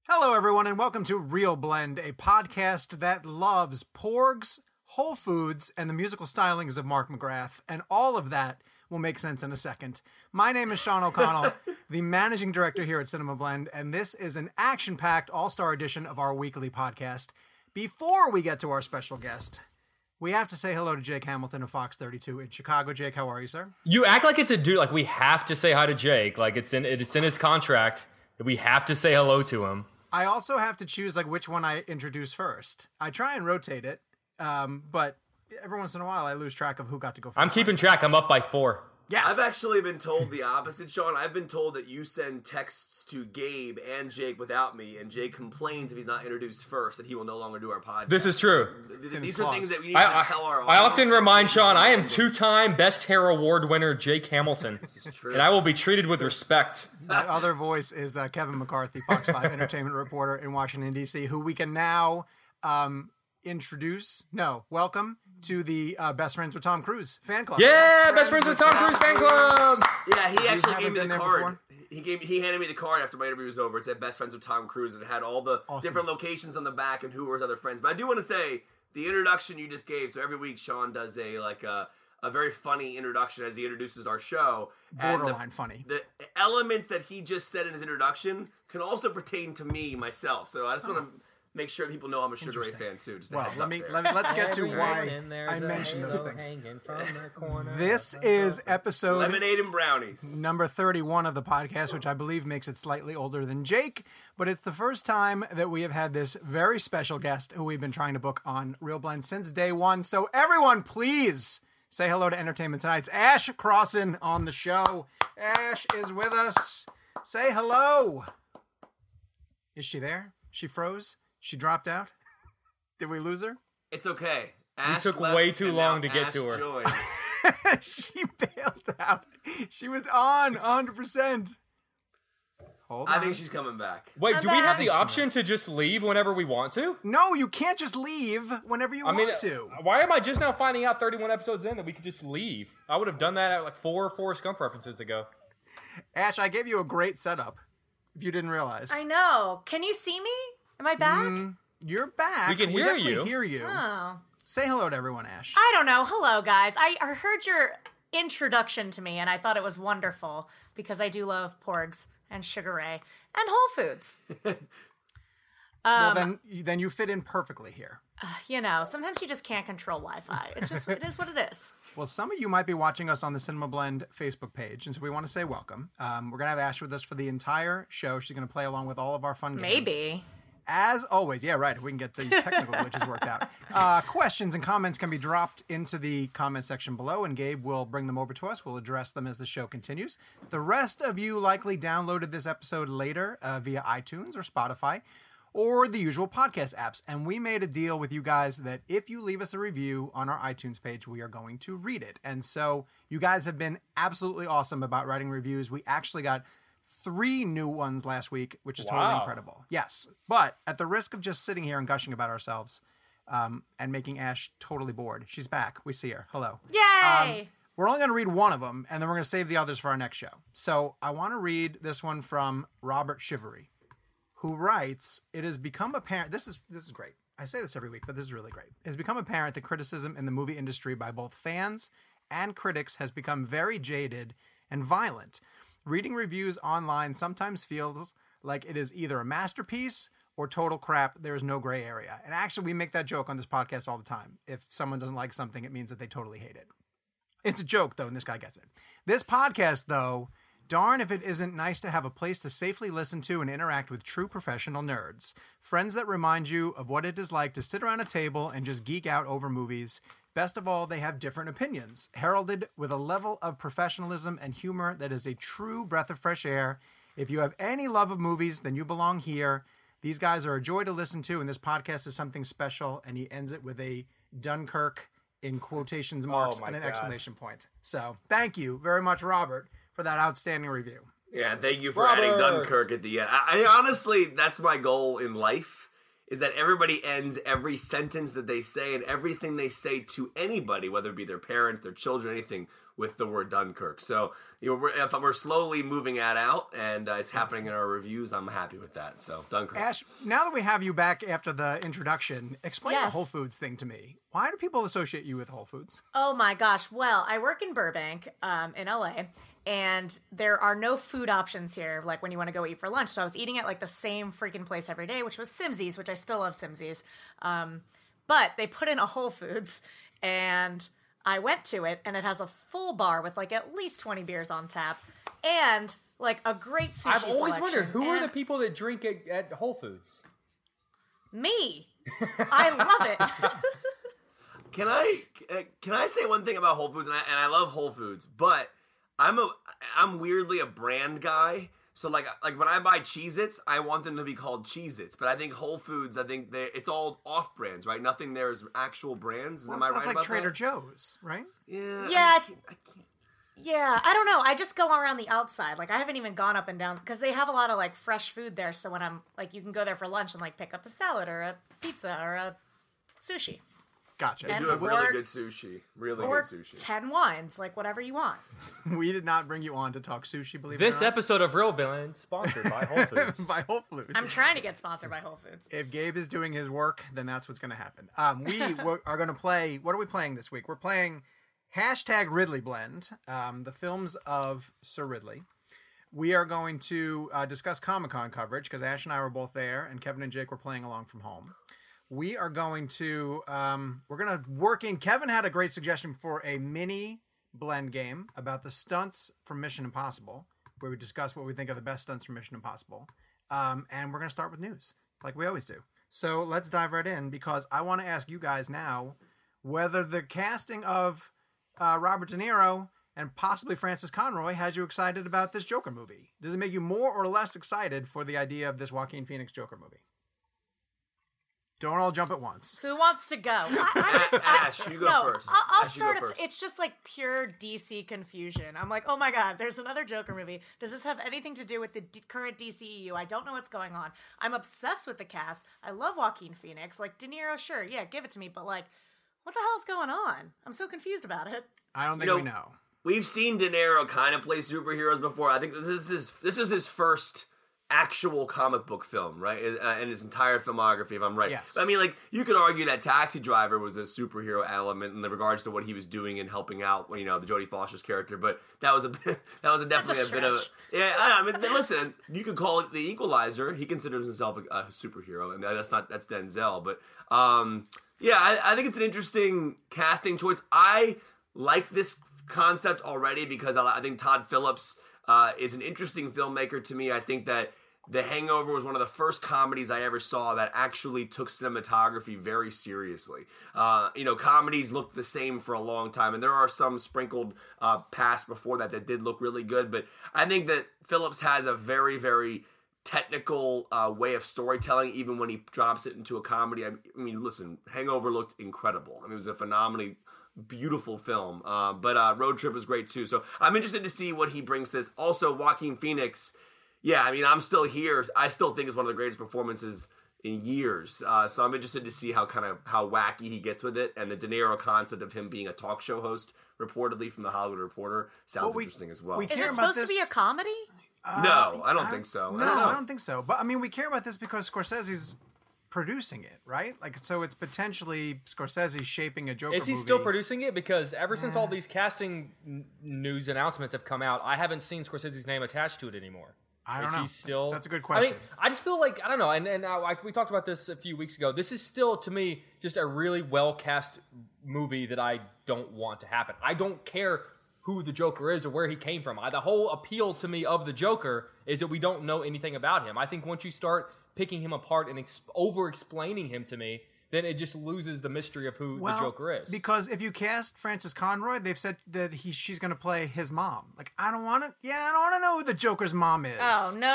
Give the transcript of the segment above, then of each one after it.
Hello, everyone, and welcome to Real Blend, a podcast that loves porgs, Whole Foods, and the musical stylings of Mark McGrath, and all of that will make sense in a second. My name is Sean O'Connell, the managing director here at Cinema Blend, and this is an action-packed all-star edition of our weekly podcast. Before we get to our special guest, we have to say hello to Jake Hamilton of Fox 32 in Chicago. Jake, how are you, sir? You act like it's a dude. Like we have to say hi to Jake. Like it's in his contract that we have to say hello to him. I also have to choose which one I introduce first. I try and rotate it, but every once in a while I lose track of who got to go first. I'm keeping track. I'm up by 4. Yes. I've actually been told the opposite, Sean. I've been told that you send texts to Gabe and Jake without me, and Jake complains if he's not introduced first that he will no longer do our podcast. This is true. These are things that we need to tell our I often audience. remind Sean I am 2-time Best Hair Award winner Jake Hamilton, and I will be treated with respect. That other voice is Kevin McCarthy, Fox 5 entertainment reporter in Washington, D.C., who we can now welcome to the Best Friends with Tom Cruise fan club. Yeah, Best Friends with Tom Cruise fan club. Yeah, he actually gave me the card. Before? He handed me the card after my interview was over. It said Best Friends with Tom Cruise, and it had all the different locations on the back and who were his other friends. But I do want to say the introduction you just gave. So every week Sean does a very funny introduction as he introduces our show. Borderline funny. The elements that he just said in his introduction can also pertain to me myself. So I just want to make sure people know I'm a Sugar Ray fan too. Just Well, let's get to why I mentioned those things. This is episode Lemonade and brownies. number 31 of the podcast, which I believe makes it slightly older than Jake, but it's the first time that we have had this very special guest who we've been trying to book on Real Blend since day one. So everyone, please say hello to Entertainment Tonight's Ash Crossan on the show. Ash is with us. Say hello. Is she there? She froze? She dropped out? Did we lose her? It's okay. It took way too long to get to her. Joined. She bailed out. She was on 100%. Hold on. I think she's coming back. Wait, I'm do we have back. the option to just leave whenever we want to? No, you can't just leave whenever you want to. Why am I just now finding out 31 episodes in that we could just leave? I would have done that at 4 Forrest Gump references ago. Ash, I gave you a great setup, if you didn't realize. I know. Can you see me? Am I back? You're back. We can hear definitely you. hear you. Oh. Say hello to everyone, Ash. I don't know. Hello, guys. I heard your introduction to me, and I thought it was wonderful because I do love porgs and Sugar Ray and Whole Foods. Well, then you fit in perfectly here. You know, sometimes you just can't control Wi-Fi. It is what it is. Well, some of you might be watching us on the Cinema Blend Facebook page, and so we want to say welcome. We're going to have Ash with us for the entire show. She's going to play along with all of our fun games. Maybe. As always, yeah, right, if we can get these technical glitches worked out. Questions and comments can be dropped into the comment section below, and Gabe will bring them over to us. We'll address them as the show continues. The rest of you likely downloaded this episode later via iTunes or Spotify or the usual podcast apps, and we made a deal with you guys that if you leave us a review on our iTunes page, we are going to read it. And so you guys have been absolutely awesome about writing reviews. We actually got 3 new ones last week, which is totally incredible. Yes, but at the risk of just sitting here and gushing about ourselves and making Ash totally bored, she's back. We see her. Hello. Yay! We're only going to read one of them, and then we're going to save the others for our next show. So I want to read this one from Robert Shivery, who writes, "It has become apparent..." This is great. I say this every week, but this is really great. "It has become apparent that criticism in the movie industry by both fans and critics has become very jaded and violent. Reading reviews online sometimes feels like it is either a masterpiece or total crap. There is no gray area." And actually, we make that joke on this podcast all the time. If someone doesn't like something, it means that they totally hate it. It's a joke, though, and this guy gets it. This podcast, though, darn if it isn't nice to have a place to safely listen to and interact with true professional nerds. Friends that remind you of what it is like to sit around a table and just geek out over movies. Best of all, they have different opinions, heralded with a level of professionalism and humor that is a true breath of fresh air. If you have any love of movies, then you belong here. These guys are a joy to listen to, and this podcast is something special. And he ends it with a Dunkirk in quotations marks and an exclamation point. So thank you very much, Robert, for that outstanding review. Yeah, thank you for adding Dunkirk at the end. I honestly, that's my goal in life, is that everybody ends every sentence that they say and everything they say to anybody, whether it be their parents, their children, anything, with the word Dunkirk. So we're slowly moving that out, and it's happening in our reviews. I'm happy with that. So Dunkirk. Ash, now that we have you back after the introduction, explain the Whole Foods thing to me. Why do people associate you with Whole Foods? Oh my gosh. Well, I work in Burbank, in LA, and there are no food options here, like when you want to go eat for lunch. So I was eating at like the same freaking place every day, which was Simsies, which I still love Simsies. But they put in a Whole Foods, and I went to it, and it has a full bar with like at least 20 beers on tap, and like a great sushi I've always selection. wondered, who are the people that drink at Whole Foods? Me. I love it. Can I say one thing about Whole Foods? And I love Whole Foods, but I'm weirdly a brand guy. So like when I buy Cheez-Its, I want them to be called Cheez-Its. But I think Whole Foods, it's all off brands, right? Nothing there is actual brands. Am I right about that? That's like Trader Joe's, right? Yeah. Yeah. I can't. Yeah, I don't know. I just go around the outside. Like, I haven't even gone up and down because they have a lot of like fresh food there. So when I'm like, you can go there for lunch and like pick up a salad or a pizza or a sushi. Gotcha. They do have really good sushi. Really good sushi. 10 wines, like whatever you want. We did not bring you on to talk sushi, believe it This or not. episode of Real Villain sponsored by Whole Foods. By Whole Foods. I'm trying to get sponsored by Whole Foods. If Gabe is doing his work, then that's what's going to happen. We are going to play. What are we playing this week? We're playing #Ridley Blend, the films of Sir Ridley. We are going to discuss Comic-Con coverage because Ash and I were both there, and Kevin and Jake were playing along from home. We are going to work in. Kevin had a great suggestion for a mini blend game about the stunts from Mission Impossible, where we discuss what we think are the best stunts from Mission Impossible. And we're going to start with news, like we always do. So let's dive right in, because I want to ask you guys now whether the casting of Robert De Niro and possibly Francis Conroy has you excited about this Joker movie. Does it make you more or less excited for the idea of this Joaquin Phoenix Joker movie? Don't all jump at once. Who wants to go? Ash, you go first. I'll Ash, start. you go first. It's just like pure DC confusion. I'm like, oh my god, there's another Joker movie. Does this have anything to do with the current DCEU? I don't know what's going on. I'm obsessed with the cast. I love Joaquin Phoenix. Like, De Niro, sure, yeah, give it to me. But like, what the hell's going on? I'm so confused about it. I don't think we know. We've seen De Niro kind of play superheroes before. I think this is his first actual comic book film, right? In his entire filmography, if I'm right. Yes. I mean, like, you could argue that Taxi Driver was a superhero element in regards to what he was doing and helping out, the Jodie Foster's character, but that was definitely a bit of yeah. I mean, listen, you could call it The Equalizer. He considers himself a superhero, and that's Denzel, but yeah, I think it's an interesting casting choice. I like this concept already because I think Todd Phillips is an interesting filmmaker to me. I think that The Hangover was one of the first comedies I ever saw that actually took cinematography very seriously. Comedies looked the same for a long time, and there are some sprinkled past before that did look really good, but I think that Phillips has a very, very technical way of storytelling, even when he drops it into a comedy. I mean, listen, Hangover looked incredible. I mean, it was a phenomenally beautiful film, but Road Trip was great too. So I'm interested to see what he brings to this. Also, Joaquin Phoenix, yeah, I mean, I'm still here. I still think it's one of the greatest performances in years. So I'm interested to see how wacky he gets with it, and the De Niro concept of him being a talk show host, reportedly from the Hollywood Reporter, sounds interesting as well. Is it supposed to be a comedy? No, I don't think so. No, I don't think so. But I mean, we care about this because Scorsese's producing it, right? Like, so it's potentially Scorsese shaping a Joker movie. Is he still producing it? Because ever since all these casting news announcements have come out, I haven't seen Scorsese's name attached to it anymore. I don't know. He still? That's a good question. I just feel like, I don't know, and we talked about this a few weeks ago. This is still, to me, just a really well-cast movie that I don't want to happen. I don't care who the Joker is or where he came from. The whole appeal to me of the Joker is that we don't know anything about him. I think once you start picking him apart and over-explaining him to me, then it just loses the mystery of who the Joker is. Because if you cast Frances Conroy, they've said that she's going to play his mom. Like, I don't want to know who the Joker's mom is. Oh, no.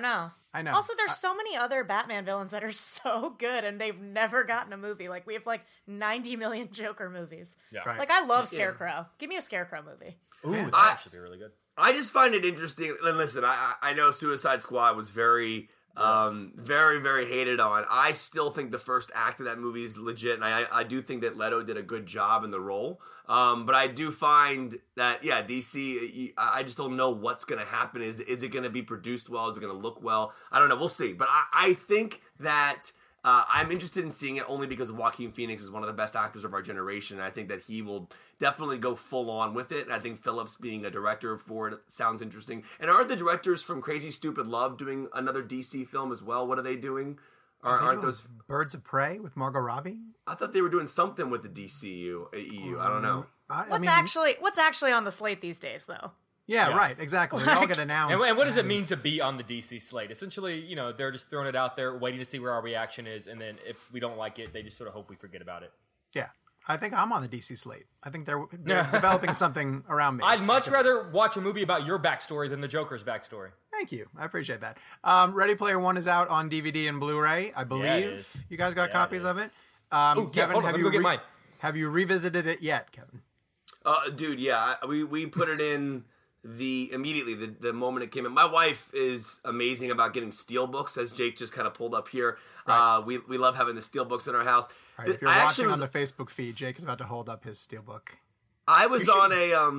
I know. Also, there's so many other Batman villains that are so good, and they've never gotten a movie. Like, we have, 90 million Joker movies. Yeah. Right. Like, I love Scarecrow. Give me a Scarecrow movie. Ooh, that should be really good. I just find it interesting. And listen, I know Suicide Squad was very Very, very hated on. I still think the first act of that movie is legit, and I do think that Leto did a good job in the role. But I do find that, DC, I just don't know what's going to happen. Is it going to be produced well? Is it going to look well? I don't know. We'll see. But I think that I'm interested in seeing it only because Joaquin Phoenix is one of the best actors of our generation. And I think that he will definitely go full on with it. And I think Phillips being a director for it sounds interesting. And aren't the directors from Crazy Stupid Love doing another DC film as well? What are they doing? Aren't those Birds of Prey with Margot Robbie? I thought they were doing something with the DCU. EU. I don't know. What's actually on the slate these days, though? Yeah, right. Exactly. They all get announced. And what does it mean to be on the DC slate? Essentially, they're just throwing it out there, waiting to see where our reaction is, and then if we don't like it, they just sort of hope we forget about it. Yeah. I think I'm on the DC slate. I think they're developing something around me. I'd much rather watch a movie about your backstory than the Joker's backstory. Thank you. I appreciate that. Ready Player One is out on DVD and Blu-ray, I believe. Yeah, you guys got copies of it? Kevin, hold on, let me go get mine. Have you revisited it yet, Kevin? Dude, yeah. We put it in immediately the moment it came in. My wife is amazing about getting steel books, as Jake just kind of pulled up here. Right. We love having the steel books in our house. Right, if you're watching on the Facebook feed, Jake is about to hold up his steelbook. I was on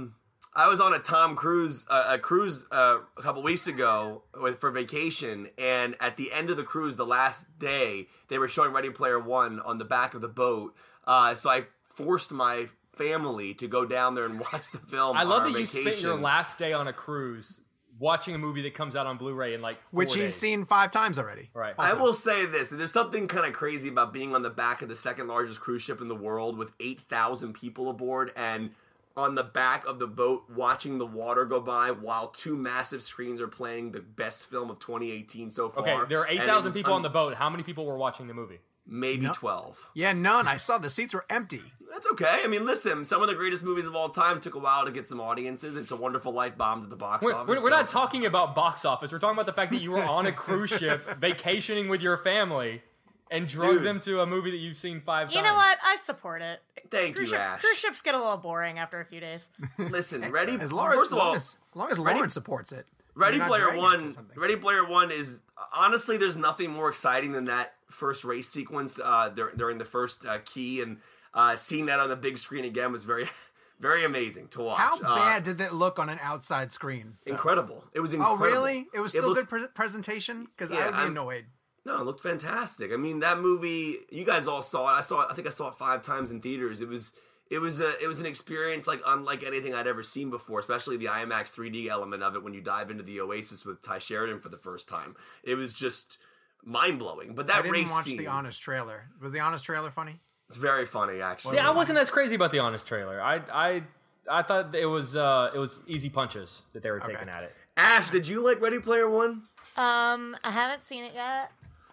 a Tom Cruise cruise a couple weeks ago for vacation, and at the end of the cruise, the last day, they were showing Ready Player One on the back of the boat. So I forced my family to go down there and watch the film. I love that you spent your last day on a cruise watching a movie that comes out on Blu-ray in like 4 which days. He's seen 5 times already. Right. Also, I will say this. There's something kind of crazy about being on the back of the second largest cruise ship in the world with 8,000 people aboard and on the back of the boat watching the water go by while 2 massive screens are playing the best film of 2018 so far. Okay, there are 8,000 people on the boat. How many people were watching the movie? Maybe 12. Yeah, none. I saw the seats were empty. That's okay. I mean, listen, some of the greatest movies of all time took a while to get some audiences. It's a Wonderful Life bombed at the box office. We're not talking about box office. We're talking about the fact that you were on a cruise ship vacationing with your family and drug them to a movie that you've seen 5 times. You know what? I support it. Thank you, Ash. Cruise ships get a little boring after a few days. Listen, as long as Lauren supports it. Ready Player One is honestly, there's nothing more exciting than that first race sequence during the first key, and seeing that on the big screen again was very, very amazing to watch. How bad did it look on an outside screen? Incredible. It was incredible. Oh, really? It was still good presentation? Because I would be annoyed. No, it looked fantastic. I mean, that movie, you guys all saw it. I think I saw it 5 times in theaters. It was an experience like unlike anything I'd ever seen before, especially the IMAX 3D element of it when you dive into the Oasis with Ty Sheridan for the first time. It was just mind-blowing. But that race scene... I didn't watch the Honest trailer. Was the Honest trailer funny? It's very funny, actually. See, I wasn't as crazy about the Honest trailer. I thought it was easy punches that they were taking at it. Ash, did you like Ready Player One? I haven't seen it yet.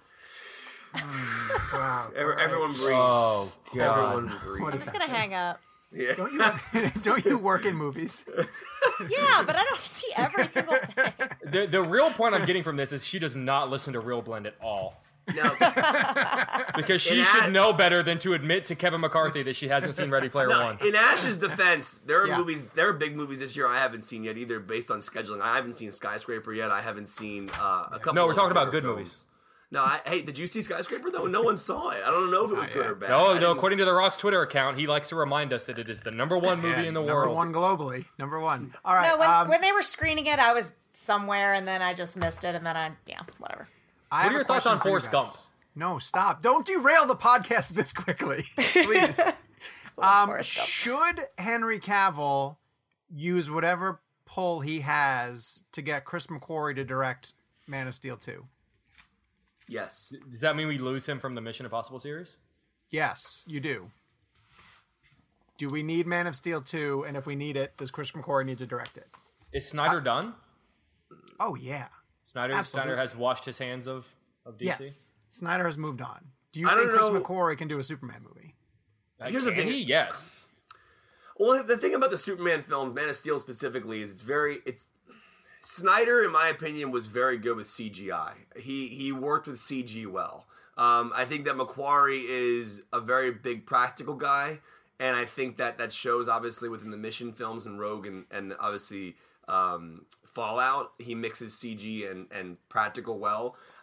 Wow. Everyone breathe. Oh, God. Everyone breathe. I'm just going to hang up. Yeah. Don't you work in movies? Yeah, but I don't see every single thing. The real point I'm getting from this is she does not listen to Real Blend at all. No. Because she should know better than to admit to Kevin McCarthy that she hasn't seen Ready Player One. In Ash's defense, there are big movies this year I haven't seen yet either based on scheduling. I haven't seen Skyscraper yet. I haven't seen a couple. No, we're talking about good films. Movies. No, hey, did you see Skyscraper though? No one saw it. I don't know if it was good or bad. No, according to The Rock's Twitter account, he likes to remind us that it is the #1 movie in the world. #1 globally. #1. All right. No, when they were screening it, I was somewhere, and then I just missed it, and then whatever. What are your thoughts on Forrest Gump? No, stop. Don't derail the podcast this quickly, please. Should Henry Cavill use whatever pull he has to get Chris McQuarrie to direct Man of Steel 2? Yes. Does that mean we lose him from the Mission Impossible series? Yes, you do. Do we need Man of Steel 2? And if we need it, does Chris McQuarrie need to direct it? Is Snyder done? Oh, yeah. Snyder has washed his hands of DC? Yes. Snyder has moved on. Do you think Chris McQuarrie can do a Superman movie? Here's the thing. Yes. Well, the thing about the Superman film, Man of Steel specifically, is Snyder, in my opinion, was very good with CGI. He worked with CG well. I think that McQuarrie is a very big practical guy, and I think that shows obviously within the Mission films and Rogue and obviously Fallout. He mixes CG and practical well.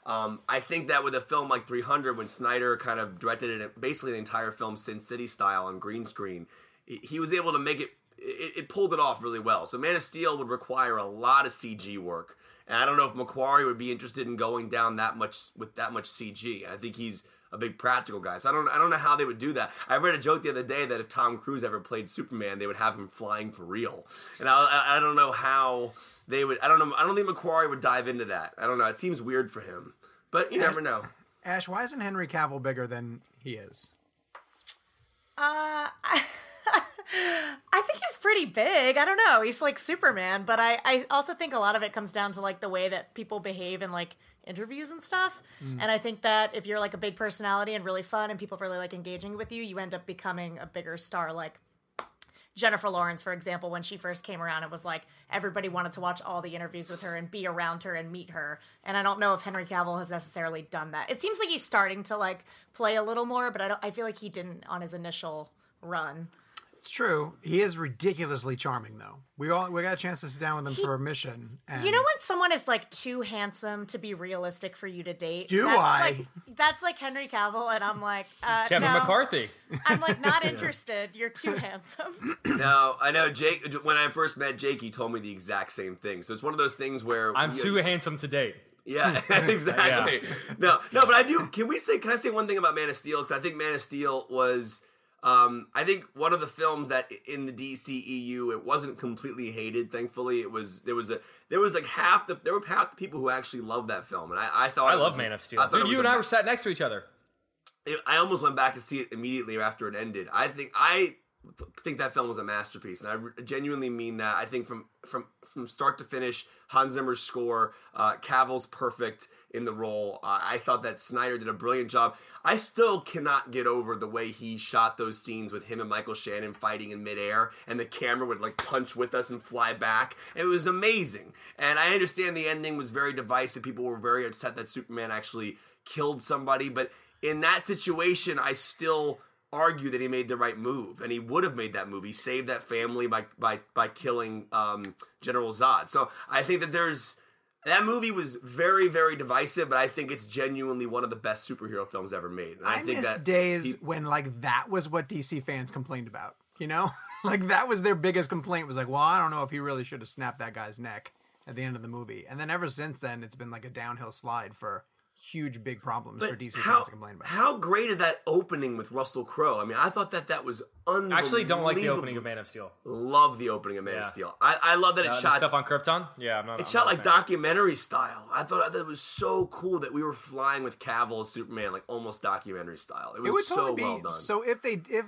I think that with a film like 300, when Snyder kind of directed it, basically the entire film Sin City style on green screen, he was able to make it pulled it off really well. So Man of Steel would require a lot of CG work. And I don't know if McQuarrie would be interested in going down that much CG. I think he's a big practical guy. So I don't know how they would do that. I read a joke the other day that if Tom Cruise ever played Superman, they would have him flying for real. And I don't know how they would. I don't know. I don't think McQuarrie would dive into that. I don't know. It seems weird for him. But you never know. Ash, why isn't Henry Cavill bigger than he is? I think he's pretty big. I don't know. He's like Superman, but I also think a lot of it comes down to like the way that people behave in like interviews and stuff. And I think that if you're like a big personality and really fun and people really like engaging with you, you end up becoming a bigger star. Like Jennifer Lawrence, for example, when she first came around, it was like everybody wanted to watch all the interviews with her and be around her and meet her. And I don't know if Henry Cavill has necessarily done that. It seems like he's starting to like play a little more, but I feel like he didn't on his initial run. It's true. He is ridiculously charming, though. We got a chance to sit down with him for a mission. And you know when someone is like too handsome to be realistic for you to date? That's like Henry Cavill, and I'm like, Kevin no. McCarthy. I'm like not interested. You're too handsome. No, I know Jake. When I first met Jake, he told me the exact same thing. So it's one of those things where I'm too handsome to date. Yeah, exactly. Yeah. No, but I do. Can I say one thing about Man of Steel? Because I think Man of Steel was. I think one of the films that in the DCEU it wasn't completely hated. Thankfully, there were half the people who actually loved that film, and I thought I love Man of Steel. Dude, you and I were sat next to each other. I almost went back to see it immediately after it ended. I think that film was a masterpiece, and I genuinely mean that. I think from start to finish, Hans Zimmer's score, Cavill's perfect in the role. I thought that Snyder did a brilliant job. I still cannot get over the way he shot those scenes with him and Michael Shannon fighting in midair, and the camera would like punch with us and fly back. It was amazing. And I understand the ending was very divisive. People were very upset that Superman actually killed somebody, but in that situation, I still argue that he made the right move, and he would have made that move. He saved that family by killing General Zod. So I think that that movie was very, very divisive, but I think it's genuinely one of the best superhero films ever made. And I think miss that days when like that was what DC fans complained about. You know, like that was their biggest complaint. Was like, well, I don't know if he really should have snapped that guy's neck at the end of the movie. And then ever since then, it's been like a downhill slide for huge big problems for DC fans to complain about. How great is that opening with Russell Crowe? I mean, I thought that was unbelievable. I actually don't like the opening of Man of Steel. Love the opening of Man of Steel. I love that it shot stuff on Krypton. Yeah, I'm not. It shot like documentary style. I thought it was so cool that we were flying with Cavill as Superman, like almost documentary style. It was so well done. So if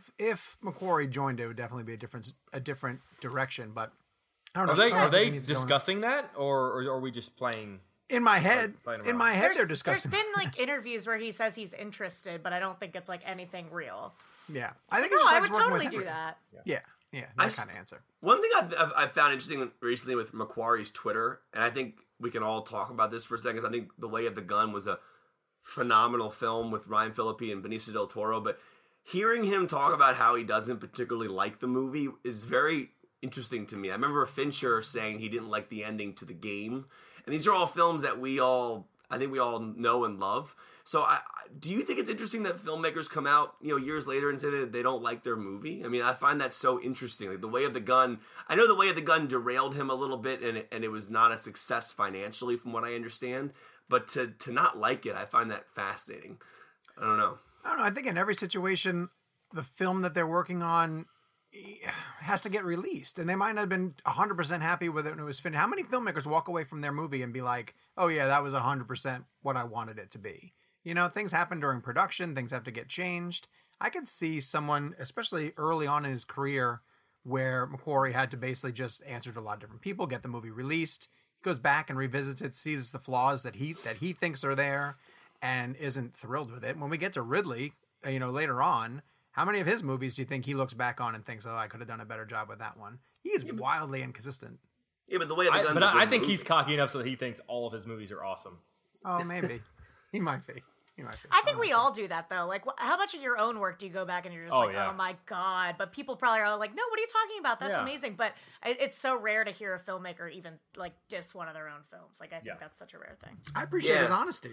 McQuarrie joined, it would definitely be a different direction. But I don't know. Are they discussing that, or are we just playing? In my head, they're discussing. There's been like interviews where he says he's interested, but I don't think it's like anything real. Yeah, I think I would totally do that. Yeah, that kind of answer. One thing I've found interesting recently with McQuarrie's Twitter, and I think we can all talk about this for a second. I think The Way of the Gun was a phenomenal film with Ryan Phillippe and Benicio del Toro, but hearing him talk about how he doesn't particularly like the movie is very interesting to me. I remember Fincher saying he didn't like the ending to The Game. And these are all films that I think we all know and love. So do you think it's interesting that filmmakers come out, years later and say that they don't like their movie? I mean, I find that so interesting. Like The Way of the Gun, I know The Way of the Gun derailed him a little bit and it was not a success financially from what I understand. But to not like it, I find that fascinating. I don't know. I think in every situation, the film that they're working on has to get released, and they might not have been 100% happy with it when it was finished. How many filmmakers walk away from their movie and be like, oh yeah, that was 100% what I wanted it to be? Things happen during production, things have to get changed. I could see someone, especially early on in his career, where McQuarrie had to basically just answer to a lot of different people, get the movie released. He goes back and revisits it, sees the flaws that he thinks are there, and isn't thrilled with it. When we get to Ridley, later on, how many of his movies do you think he looks back on and thinks, oh, I could have done a better job with that one? He is wildly inconsistent. Yeah, but The Way of the Gun's I think he's cocky enough so that he thinks all of his movies are awesome. Oh, maybe. He might be. I think we all do that, though. Like, how much of your own work do you go back and you're just oh my God. But people probably are like, no, what are you talking about? That's amazing. But it's so rare to hear a filmmaker even, like, diss one of their own films. Like, I think that's such a rare thing. I appreciate his honesty.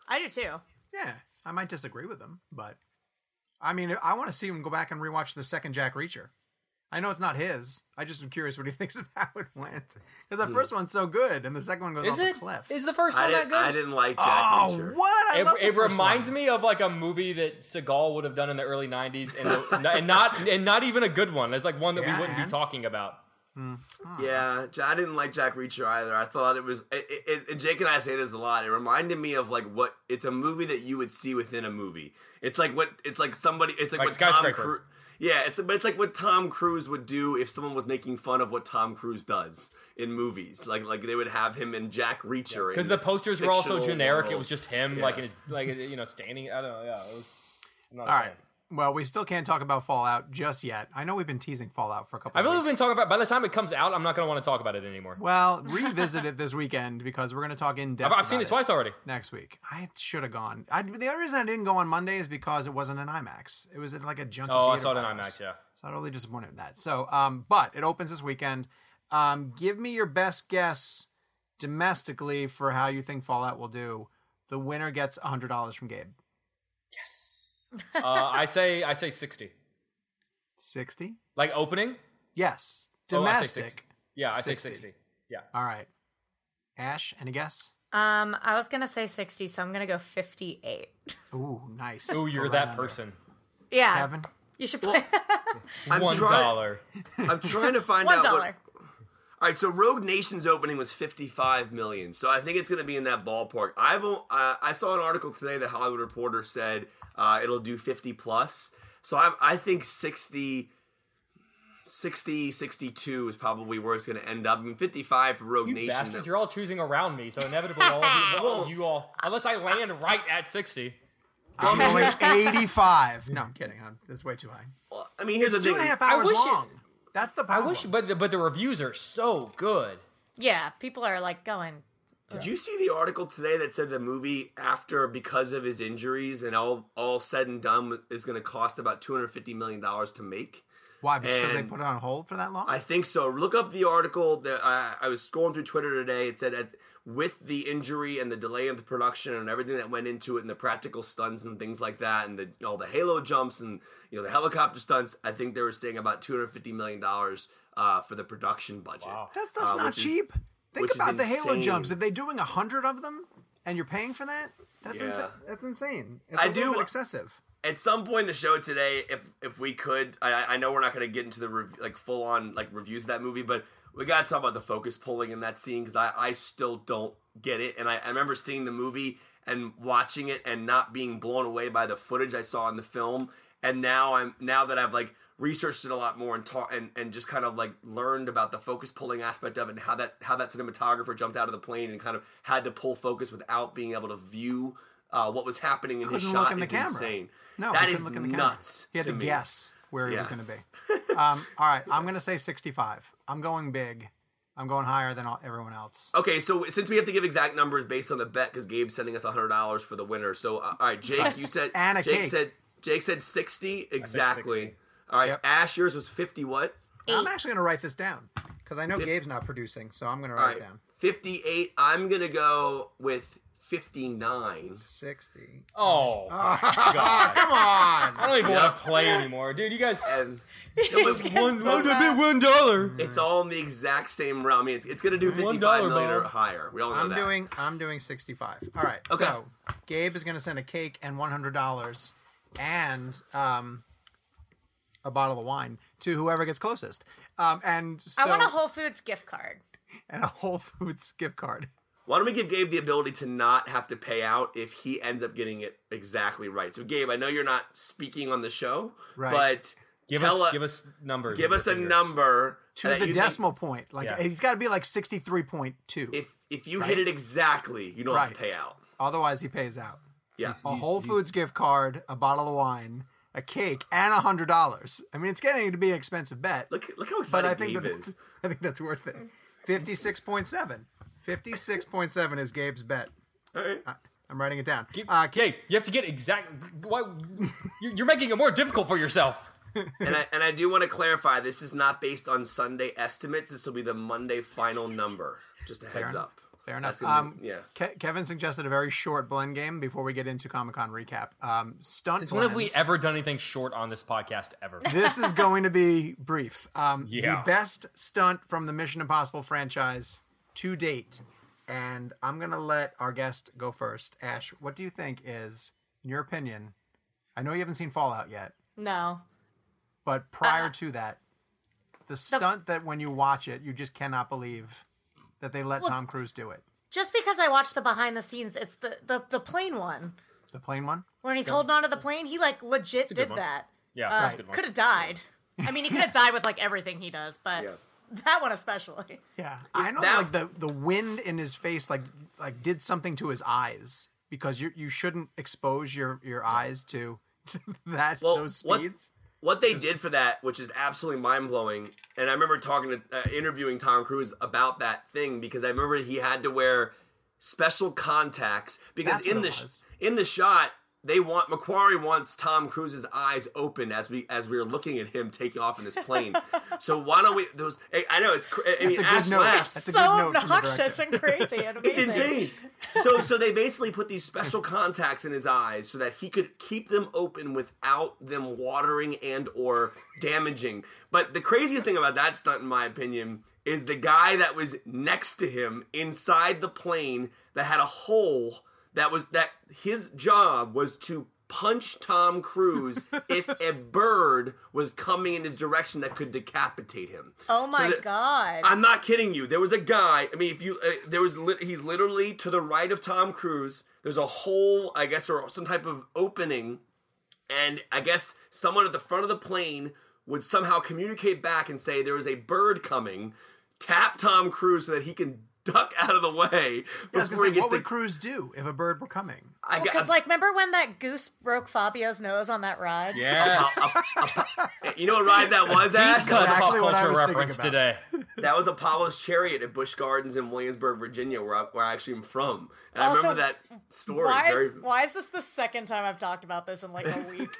I do too. Yeah, I might disagree with him, but I mean, I want to see him go back and rewatch the second Jack Reacher. I know it's not his. I just am curious what he thinks of how it went. Because the first one's so good, and the second one goes off the cliff. Is the first one that good? I didn't like Jack Reacher. What? I love the It first reminds one. me of like a movie that Seagal would have done in the early '90s, and not even a good one. It's like one that we wouldn't be talking about. Yeah, I didn't like Jack Reacher either. I thought it was, and Jake and I say this a lot. It reminded me of like what it's a movie that you would see within a movie. It's like what it's like somebody. It's like what Tom Skyscraper. Cruise. Yeah, it's like what Tom Cruise would do if someone was making fun of what Tom Cruise does in movies. Like they would have him in Jack Reacher Because the posters were all so generic. World. It was just him, Yeah. like in his, standing. I don't know. Yeah, it was. I'm not a All fan. right. Well, we still can't talk about Fallout just yet. I know we've been teasing Fallout for a couple I've of only weeks. been talking about. By the time it comes out, I'm not going to want to talk about it anymore. Well, revisit it this weekend because we're going to talk in depth. I've seen about it twice already. next week. I should have gone. The only reason I didn't go on Monday is because it wasn't an IMAX. It was at like a junky Oh, I theater saw it in by IMAX. us. Yeah. So I'm really disappointed with that. So, but it opens this weekend. Give me your best guess domestically for how you think Fallout will do. The winner gets $100 from Gabe. I say 60. 60? Like opening? Yes. Oh, I say Domestic. 60. Yeah, I say 60. 60. Yeah. All right. Ash, any guess? I was gonna say 60, so I'm gonna go 58. Ooh, nice. Ooh, you're Right that under. person. Yeah, Kevin? you should play. I'm $1. I'm trying to find out. $1. All right, so Rogue Nation's opening was 55 million, so I think it's going to be in that ballpark. I saw an article today that Hollywood Reporter said it'll do 50 plus. So I think 60, 62 is probably where it's going to end up. I mean, 55 for Rogue You Nation. bastards, you're all choosing around me, so inevitably all of you all, unless I land right at 60. I'm going 85. No, I'm kidding. That's way too high. Well, I mean, here's It's the 2.5 thing. hours wish it- long. That's the I problem. wish, but the reviews are so good. Yeah, people are like going. Did you see the article today that said the movie, because of his injuries and all said and done, is going to cost about $250 million to make? Why? Because they And- put it on hold for that long? I think so. Look up the article that I was scrolling through Twitter today. It said with the injury and the delay of the production and everything that went into it and the practical stunts and things like that and all the Halo jumps and the helicopter stunts, I think they were saying about $250 million for the production budget. Wow. that stuff's not which is- cheap. Think which is about the Halo insane. jumps. Are they doing 100 of them and you're paying for that? That's Yeah. insane. That's insane. It's I a little do- bit excessive. At some point in the show today, if we could, I know we're not going to get into the full on reviews of that movie, but we got to talk about the focus pulling in that scene because I still don't get it. And I remember seeing the movie and watching it and not being blown away by the footage I saw in the film. And now that I've researched it a lot more and just kind of learned about the focus pulling aspect of it and how that cinematographer jumped out of the plane and kind of had to pull focus without being able to view what was happening in his Couldn't look shot in the is camera. insane. No, that he is couldn't look in the camera. nuts. He had to me. guess where he was Yeah. going to be. All right, I'm going to say 65. I'm going big. I'm going higher than everyone else. Okay, so since we have to give exact numbers based on the bet, because Gabe's sending us $100 for the winner. So, all right, Jake, you said And a cake. Jake said 60 exactly. 60. All right, Yep. Ash, yours was 50. What? I'm actually going to write this down because I know Gabe's not producing, so I'm going to All write right, it down. 58. I'm gonna go with 59. 60. Oh, God. Come on. I don't even want to play anymore. Dude, you guys... And it was $1. it's all in the exact same realm. I mean, it's gonna do 55 $1, million or Bob. higher. We all know that. I'm doing 65. All right. Okay. So Gabe is going to send a cake and $100 and a bottle of wine to whoever gets closest. And so, I want a Whole Foods gift card. and a Whole Foods gift card. Why don't we give Gabe the ability to not have to pay out if he ends up getting it exactly right? So, Gabe, I know you're not speaking on the show, Right. but Give us numbers. give with us your a fingers. number To that the you think- decimal point. Yeah. He's got to be 63.2. If you hit it exactly, you don't have to Right. pay out. Otherwise, he pays out. Yeah. A Whole Foods gift card, a bottle of wine, a cake, and $100. I mean, it's getting to be an expensive bet. Look how but excited I think Gabe is. I think that's worth it. 56.7. 56.7 is Gabe's bet. All right. I'm writing it down. Gabe, you have to get exact... You're making it more difficult for yourself. And I do want to clarify, this is not based on Sunday estimates. This will be the Monday final number. Just a heads up. It's Fair enough. Yeah. Kevin suggested a very short blend game before we get into Comic-Con recap. Stunt Since when have we blend. ever done anything short on this podcast ever? This is going to be brief. Yeah. The best stunt from the Mission Impossible franchise to date. And I'm going to let our guest go first. Ash, what do you think is, in your opinion, I know you haven't seen Fallout yet, No. but prior to that, the stunt that when you watch it, you just cannot believe that they let Tom Cruise do it. Just because I watched the behind the scenes, it's the plane one. The plane one? When he's holding onto the plane, he like legit did one. that. Yeah, that's a good one. Could have died. I mean, he could have died with like everything he does, but Yeah. that one especially. Yeah. I know That- like the wind in his face like did something to his eyes because you shouldn't expose your eyes to those speeds. What they did for that, which is absolutely mind blowing, and I remember interviewing Tom Cruise about that thing because I remember he had to wear special contacts because That's what it was. in the shot Macquarie wants Tom Cruise's eyes open as we are looking at him taking off in this plane. So why don't we? I know it's. I mean, That's a Ash good note. laughs. That's a So good note from the obnoxious director. and crazy and amazing. It's insane. So they basically put these special contacts in his eyes so that he could keep them open without them watering and or damaging. But the craziest thing about that stunt, in my opinion, is the guy that was next to him inside the plane that had a hole that his job was to punch Tom Cruise if a bird was coming in his direction that could decapitate him. Oh my God. I'm not kidding you. There was a guy. I mean, if you he's literally to the right of Tom Cruise. There's a hole, I guess, or some type of opening, and I guess someone at the front of the plane would somehow communicate back and say there is a bird coming. Tap Tom Cruise so that he can duck out of the way I was before gonna he say, gets what would Cruise do if a bird were coming? Because, like, remember when that goose broke Fabio's nose on that ride? Yeah. You know what ride that was, Ash? cut. Pop Exactly what I culture was thinking reference about. today. That was Apollo's Chariot at Busch Gardens in Williamsburg, Virginia, where I actually am from. And Also, I remember that story. Why is this the second time I've talked about this in like a week?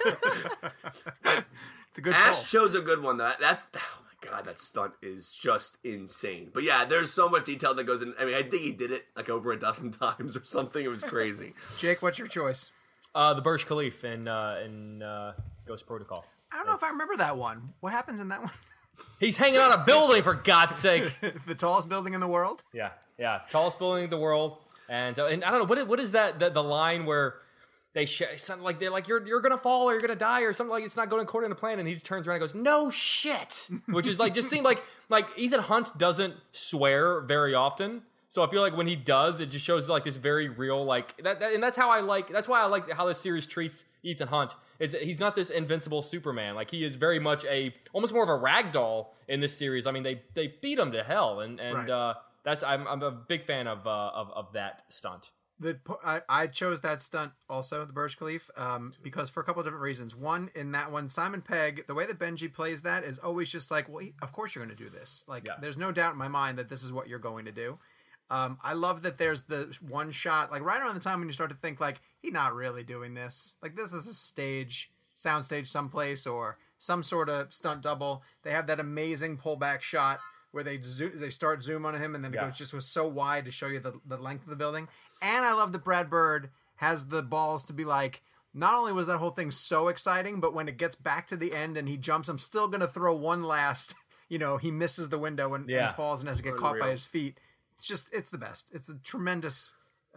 It's a good Ash pull. chose a good one. That's oh my god, that stunt is just insane. But yeah, there's so much detail that goes in. I mean, I think he did it like over a dozen times or something. It was crazy. Jake, what's your choice? The Burj Khalifa in Ghost Protocol. I don't know if I remember that one. What happens in that one? He's hanging on a building, for God's sake. The tallest building in the world? Yeah. Tallest building in the world. And I don't know, what is that, the line where they something like they're like, you're gonna fall or you're gonna die or something, like it's not going according to plan, and he just turns around and goes, no shit. Which is like, just seemed like Ethan Hunt doesn't swear very often. So I feel like when he does, it just shows like this very real, like that and that's why I like how this series treats Ethan Hunt, is that he's not this invincible Superman. Like, he is very much almost more of a ragdoll in this series. I mean, they beat him to hell, and Right. I'm a big fan of that stunt. I chose that stunt also, the Burj Khalifa, because for a couple of different reasons. One, in that one, Simon Pegg, the way that Benji plays that is always just like, well, of course you're going to do this. Like, Yeah. there's no doubt in my mind that this is what you're going to do. I love that there's the one shot, like right around the time when you start to think like, he's not really doing this. Like, this is a soundstage someplace or some sort of stunt double. They have that amazing pullback shot where they start zoom on him and then it was so wide to show you the length of the building. And I love that Brad Bird has the balls to be like, not only was that whole thing so exciting, but when it gets back to the end and he jumps, I'm still going to throw one last, he misses the window and falls and has to get caught by his feet. It's the best. It's a tremendous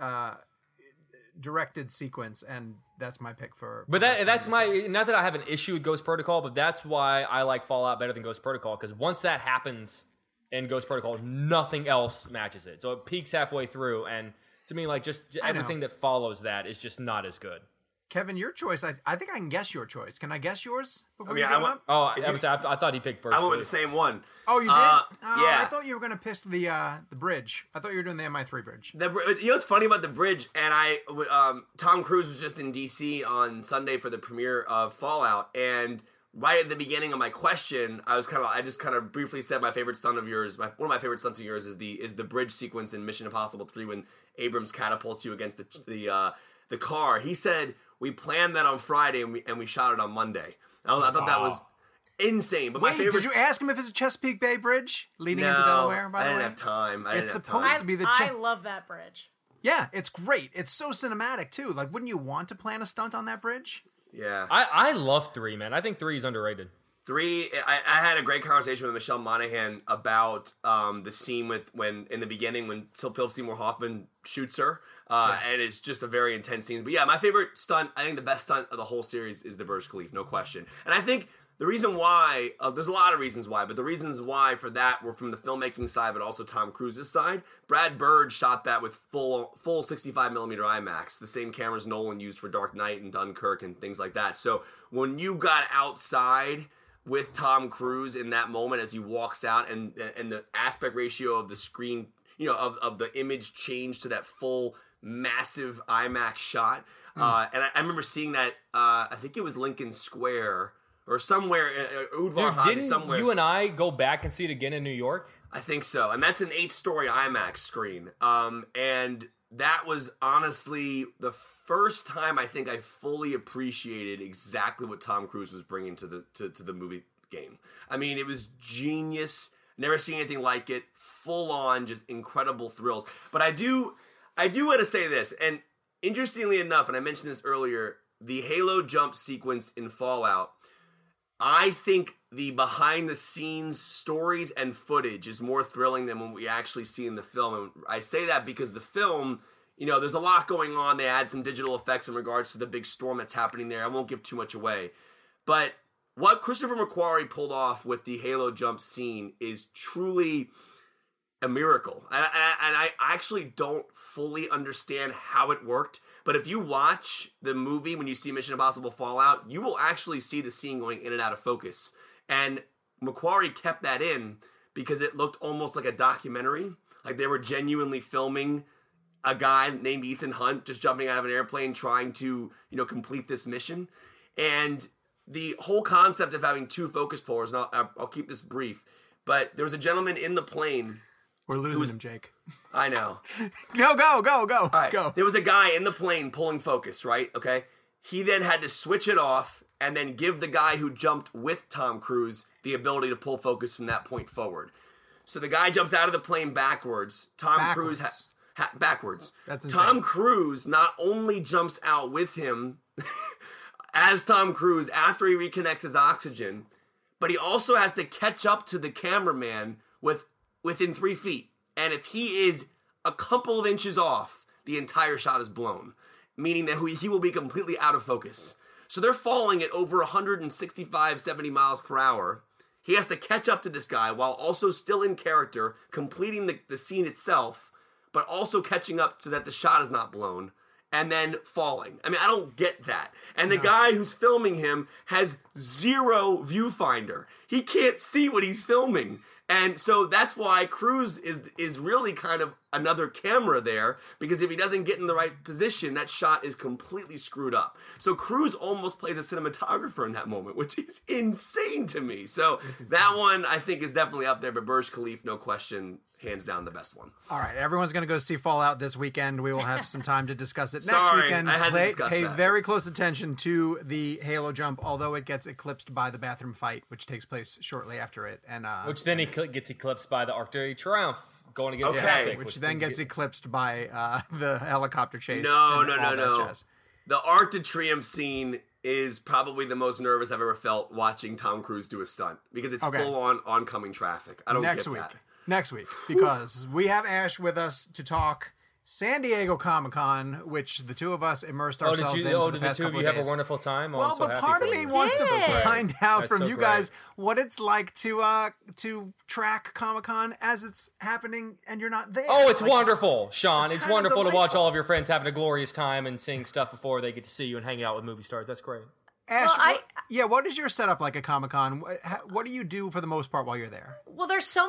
directed sequence, and that's my pick for. But that's not that I have an issue with Ghost Protocol, but that's why I like Fallout better than Ghost Protocol, because once that happens in Ghost Protocol, nothing else matches it. So it peaks halfway through, and to me, like, just everything that follows that is just not as good. Kevin, your choice. I think I can guess your choice. Can I guess yours before mean, you give up? Oh, I thought he picked Burj I went with Khalifa. the same one. Oh, you did? Yeah. I thought you were going to pick the bridge. I thought you were doing the MI3 bridge. You know what's funny about the bridge? And Tom Cruise was just in DC on Sunday for the premiere of Fallout, and right at the beginning of my question, I just kind of briefly said my favorite stunt of yours. One of my favorite stunts of yours is the bridge sequence in Mission Impossible 3 when Abrams catapults you against the car. He said we planned that on Friday and we shot it on Monday. I thought that was. insane. But Wait, my favorite. did you ask him if it's a Chesapeake Bay Bridge leading into Delaware? By the way, I didn't have time. It's supposed to be the. I love that bridge. Yeah, it's great. It's so cinematic too. Like, wouldn't you want to plan a stunt on that bridge? Yeah, I love 3, man. I think 3 is underrated. 3. I had a great conversation with Michelle Monaghan about the scene when in the beginning when Philip Seymour Hoffman shoots her. And it's just a very intense scene. But yeah, my favorite stunt, I think the best stunt of the whole series is the Burj Khalifa, no question. And I think the reason why, there's a lot of reasons why, but the reasons why for that were from the filmmaking side, but also Tom Cruise's side. Brad Bird shot that with full 65mm IMAX, the same cameras Nolan used for Dark Knight and Dunkirk and things like that. So when you got outside with Tom Cruise in that moment as he walks out and the aspect ratio of the screen, of the image changed to that full massive IMAX shot. And I remember seeing that, I think it was Lincoln Square or somewhere, Udvar Hazy somewhere. You and I go back and see it again in New York? I think so. And that's an 8-story IMAX screen. And that was honestly the first time I think I fully appreciated exactly what Tom Cruise was bringing to the movie game. I mean, it was genius. Never seen anything like it. Full on, just incredible thrills. But I do want to say this, and interestingly enough, and I mentioned this earlier, the Halo jump sequence in Fallout, I think the behind-the-scenes stories and footage is more thrilling than what we actually see in the film. And I say that because the film, there's a lot going on. They add some digital effects in regards to the big storm that's happening there. I won't give too much away. But what Christopher McQuarrie pulled off with the Halo jump scene is truly a miracle. And I actually don't fully understand how it worked. But if you watch the movie, when you see Mission Impossible Fallout, you will actually see the scene going in and out of focus. And McQuarrie kept that in because it looked almost like a documentary. Like they were genuinely filming a guy named Ethan Hunt just jumping out of an airplane trying to, complete this mission. And the whole concept of having 2 focus pullers, and I'll keep this brief, but there was a gentleman in the plane. We're losing him, Jake. I know. Go. All right. Go. There was a guy in the plane pulling focus, right? Okay. He then had to switch it off and then give the guy who jumped with Tom Cruise the ability to pull focus from that point forward. So the guy jumps out of the plane backwards. Cruise backwards. That's insane. Tom Cruise not only jumps out with him as Tom Cruise after he reconnects his oxygen, but he also has to catch up to the cameraman within 3 feet. And if he is a couple of inches off, the entire shot is blown, meaning that he will be completely out of focus. So they're falling at over 165, 70 miles per hour. He has to catch up to this guy while also still in character, completing the scene itself, but also catching up so that the shot is not blown, and then falling. I mean, I don't get that. And the guy who's filming him has 0 viewfinder. He can't see what he's filming. And so that's why Cruise is really kind of another camera there, because if he doesn't get in the right position, that shot is completely screwed up. So Cruise almost plays a cinematographer in that moment, which is insane to me. So that one I think is definitely up there, but Burj Khalifa, no question, hands down the best one. All right, everyone's going to go see Fallout this weekend. We will have some time to discuss it next Sorry, weekend. I had to discuss pay that. very close attention to the Halo jump, although it gets eclipsed by the bathroom fight, which takes place shortly after it. And Which then he gets eclipsed by the Arc de Triomphe going against Okay. traffic. which then gets eclipsed by the helicopter chase. No. and all that jazz. The Arc de Triomphe scene is probably the most nervous I've ever felt watching Tom Cruise do a stunt, because it's full on oncoming traffic. I don't Next get week. that. Next week, because we have Ash with us to talk San Diego Comic-Con, which the two of us immersed ourselves in for the did the past two of couple you of have days. a wonderful time? Well, I'm so but happy part for of me you. wants to did. find out That's from so you great. guys what it's like to track Comic-Con as it's happening and you're not there. Oh, it's Like, wonderful, Sean. It's kinda wonderful to watch delightful. all of your friends having a glorious time and seeing stuff before they get to see you and hanging out with movie stars. That's great. Ash, Well, what is your setup like at Comic-Con? What do you do for the most part while you're there? Well, there's so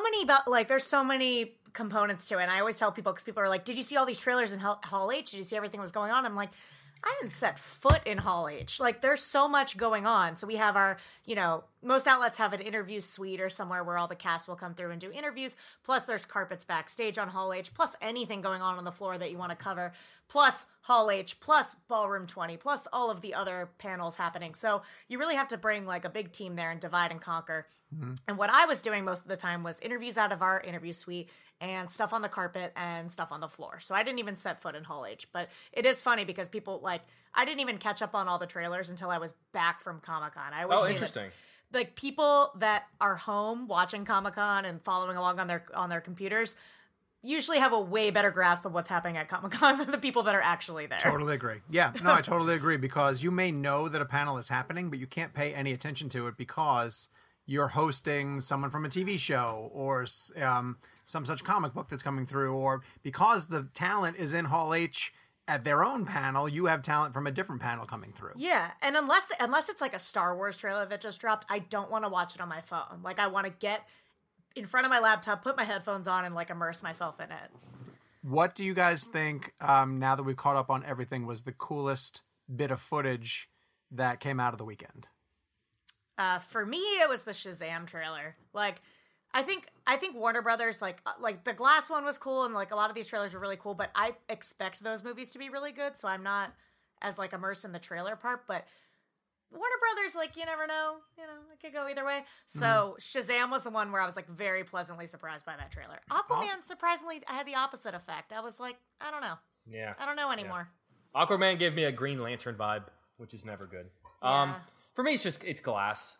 many components to it. And I always tell people, because people are like, "Did you see all these trailers in Hall H? Did you see everything that was going on?" I'm like, I didn't set foot in Hall H. Like, there's so much going on. So we have our, most outlets have an interview suite or somewhere where all the cast will come through and do interviews. Plus, there's carpets backstage on Hall H, plus anything going on the floor that you want to cover, plus Hall H, plus Ballroom 20, plus all of the other panels happening. So you really have to bring like a big team there and divide and conquer. Mm-hmm. And what I was doing most of the time was interviews out of our interview suite and stuff on the carpet and stuff on the floor. So I didn't even set foot in Hall H. But it is funny because people like, I didn't even catch up on all the trailers until I was back from Comic-Con. I always interesting. Like people that are home watching Comic-Con and following along on their computers usually have a way better grasp of what's happening at Comic-Con than the people that are actually there. Totally agree. Yeah, no, I totally agree, because you may know that a panel is happening, but you can't pay any attention to it because you're hosting someone from a TV show or some such comic book that's coming through, or because the talent is in Hall H at their own panel, you have talent from a different panel coming through. Yeah, and unless it's like a Star Wars trailer that just dropped, I don't want to watch it on my phone. Like, I want to get in front of my laptop, put my headphones on, and like immerse myself in it. What do you guys think, now that we've caught up on everything, was the coolest bit of footage that came out of the weekend? For me, it was the Shazam trailer. Like, I think Warner Brothers, like the Glass one was cool, and like a lot of these trailers were really cool, but I expect those movies to be really good, so I'm not as like immersed in the trailer part. But Warner Brothers, like, you never know, it could go either way. So Shazam was the one where I was like very pleasantly surprised by that trailer. Aquaman, surprisingly, I had the opposite effect. I was like, I don't know. Yeah. I don't know anymore. Yeah. Aquaman gave me a Green Lantern vibe, which is never good. Yeah. For me, it's Glass.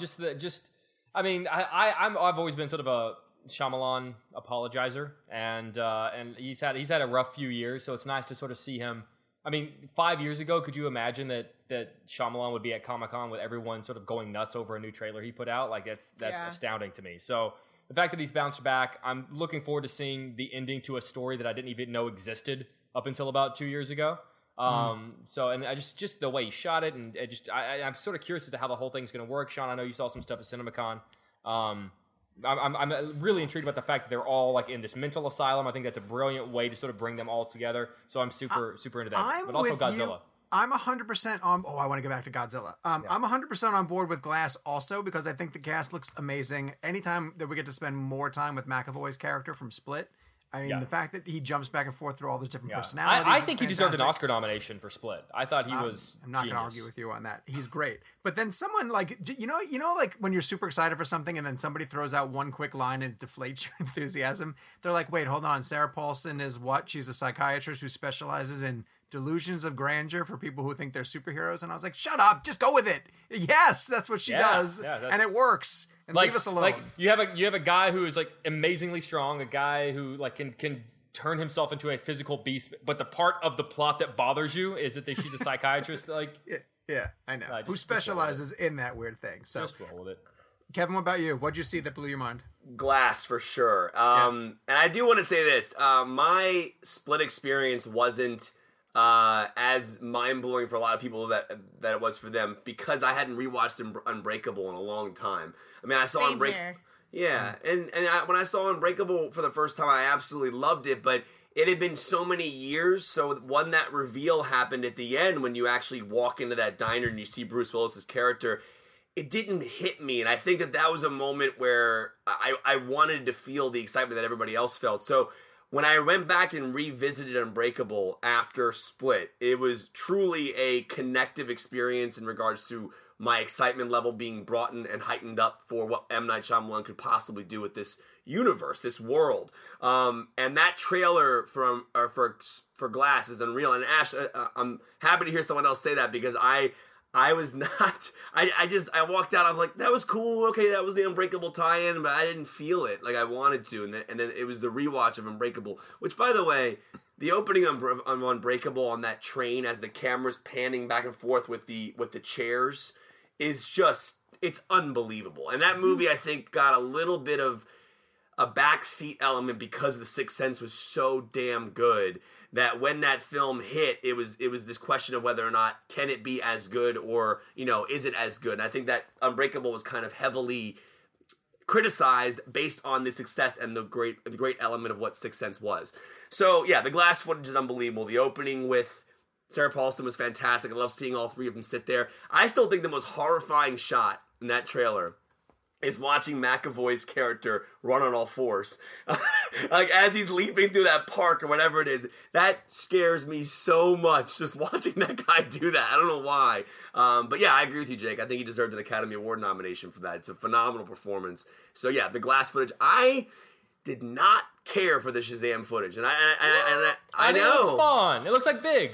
I've always been sort of a Shyamalan apologizer, and he's had a rough few years, so it's nice to sort of see him. I mean, 5 years ago, could you imagine that Shyamalan would be at Comic-Con with everyone sort of going nuts over a new trailer he put out? Like, that's astounding to me. So the fact that he's bounced back, I'm looking forward to seeing the ending to a story that I didn't even know existed up until about 2 years ago. So, and I just the way he shot it, and I'm sort of curious as to how the whole thing's going to work. Sean, I know you saw some stuff at CinemaCon. I'm really intrigued about the fact that they're all like in this mental asylum. I think that's a brilliant way to sort of bring them all together. So I'm super into that. But also Godzilla. I'm 100% on. Oh, I want to go back to Godzilla. I'm 100% on board with Glass also, because I think the cast looks amazing. Anytime that we get to spend more time with McAvoy's character from Split. I mean, the fact that he jumps back and forth through all those different personalities. I think he deserved an Oscar nomination for Split. I thought he was. I'm not going to argue with you on that. He's great. But then someone like, like when you're super excited for something and then somebody throws out one quick line and it deflates your enthusiasm. They're like, wait, hold on. Sarah Paulson is what? She's a psychiatrist who specializes in delusions of grandeur for people who think they're superheroes. And I was like, shut up. Just go with it. Yes, that's what she does. Yeah, and it works. And leave us alone. Like you have a guy who is like amazingly strong, a guy who like can turn himself into a physical beast, but the part of the plot that bothers you is that she's a psychiatrist. Like, yeah, I know. Who specializes in that weird thing. So just roll with it. Kevin, what about you? What'd you see that blew your mind? Glass, for sure. And I do want to say this. My Split experience wasn't as mind-blowing for a lot of people that it was for them, because I hadn't rewatched Unbreakable in a long time. I mean, I saw Unbreakable. Yeah, and when I saw Unbreakable for the first time, I absolutely loved it, but it had been so many years, so when that reveal happened at the end, when you actually walk into that diner and you see Bruce Willis's character, it didn't hit me, and I think that was a moment where I wanted to feel the excitement that everybody else felt. So when I went back and revisited Unbreakable after Split, it was truly a connective experience in regards to my excitement level being brought in and heightened up for what M. Night Shyamalan could possibly do with this universe, this world. And that trailer for Glass is unreal. And Ash, I'm happy to hear someone else say that, because I was not, I walked out, I'm like, that was cool, okay, that was the Unbreakable tie-in, but I didn't feel it like I wanted to, and then it was the rewatch of Unbreakable, which, by the way, the opening of Unbreakable on that train as the camera's panning back and forth with the chairs is just, it's unbelievable, and that movie, I think, got a little bit of a backseat element because The Sixth Sense was so damn good, that when that film hit, it was this question of whether or not can it be as good, or, is it as good? And I think that Unbreakable was kind of heavily criticized based on the success and the great element of what Sixth Sense was. So yeah, the Glass footage is unbelievable. The opening with Sarah Paulson was fantastic. I love seeing all three of them sit there. I still think the most horrifying shot in that trailer is watching McAvoy's character run on all fours. Like, as he's leaping through that park or whatever it is. That scares me so much, just watching that guy do that. I don't know why. But yeah, I agree with you, Jake. I think he deserved an Academy Award nomination for that. It's a phenomenal performance. So yeah, the glass footage. I did not care for the Shazam footage. And I know. It looks fun. It looks like Big.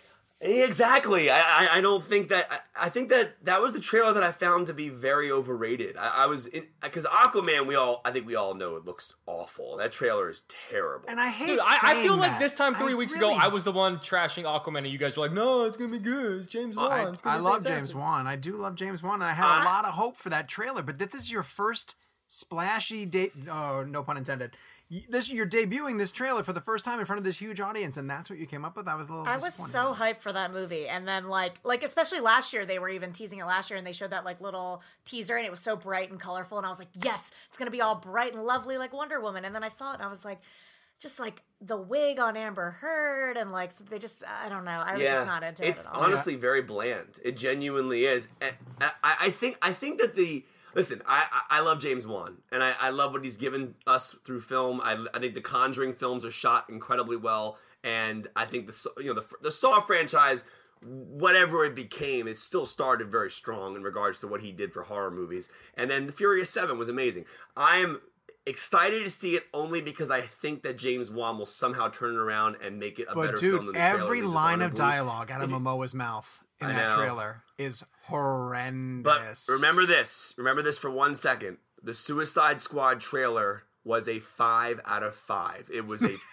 Exactly. I don't think that. I think that was the trailer that I found to be very overrated. I was because Aquaman. I think we all know it looks awful. That trailer is terrible. And I hate. Dude, I feel like this time 3 weeks ago, really- I was the one trashing Aquaman, and you guys were like, "No, it's gonna be good. It's James Wan. It's gonna I be love fantastic." James Wan. I do love James Wan. I had a lot of hope for that trailer, but this is your first splashy oh, no pun intended. You're debuting this trailer for the first time in front of this huge audience, and that's what you came up with. I was a little. I was so hyped for that movie, and then like especially last year, they were even teasing it last year, and they showed that like little teaser, and it was so bright and colorful, and I was like, yes, it's gonna be all bright and lovely like Wonder Woman. And then I saw it, and I was like, just like the wig on Amber Heard, and like they just, I don't know, I was just not into it at all. It's honestly very bland. It genuinely is. And I think that the. Listen, I love James Wan, and I love what he's given us through film. I think the Conjuring films are shot incredibly well, and I think the Saw franchise, whatever it became, it still started very strong in regards to what he did for horror movies. And then the Furious 7 was amazing. I'm excited to see it only because I think that James Wan will somehow turn it around and make it a better film than the trailer. Every line of dialogue out of Momoa's mouth in that trailer is horrendous. But remember this for 1 second. The Suicide Squad trailer was a 5 out of 5. It was a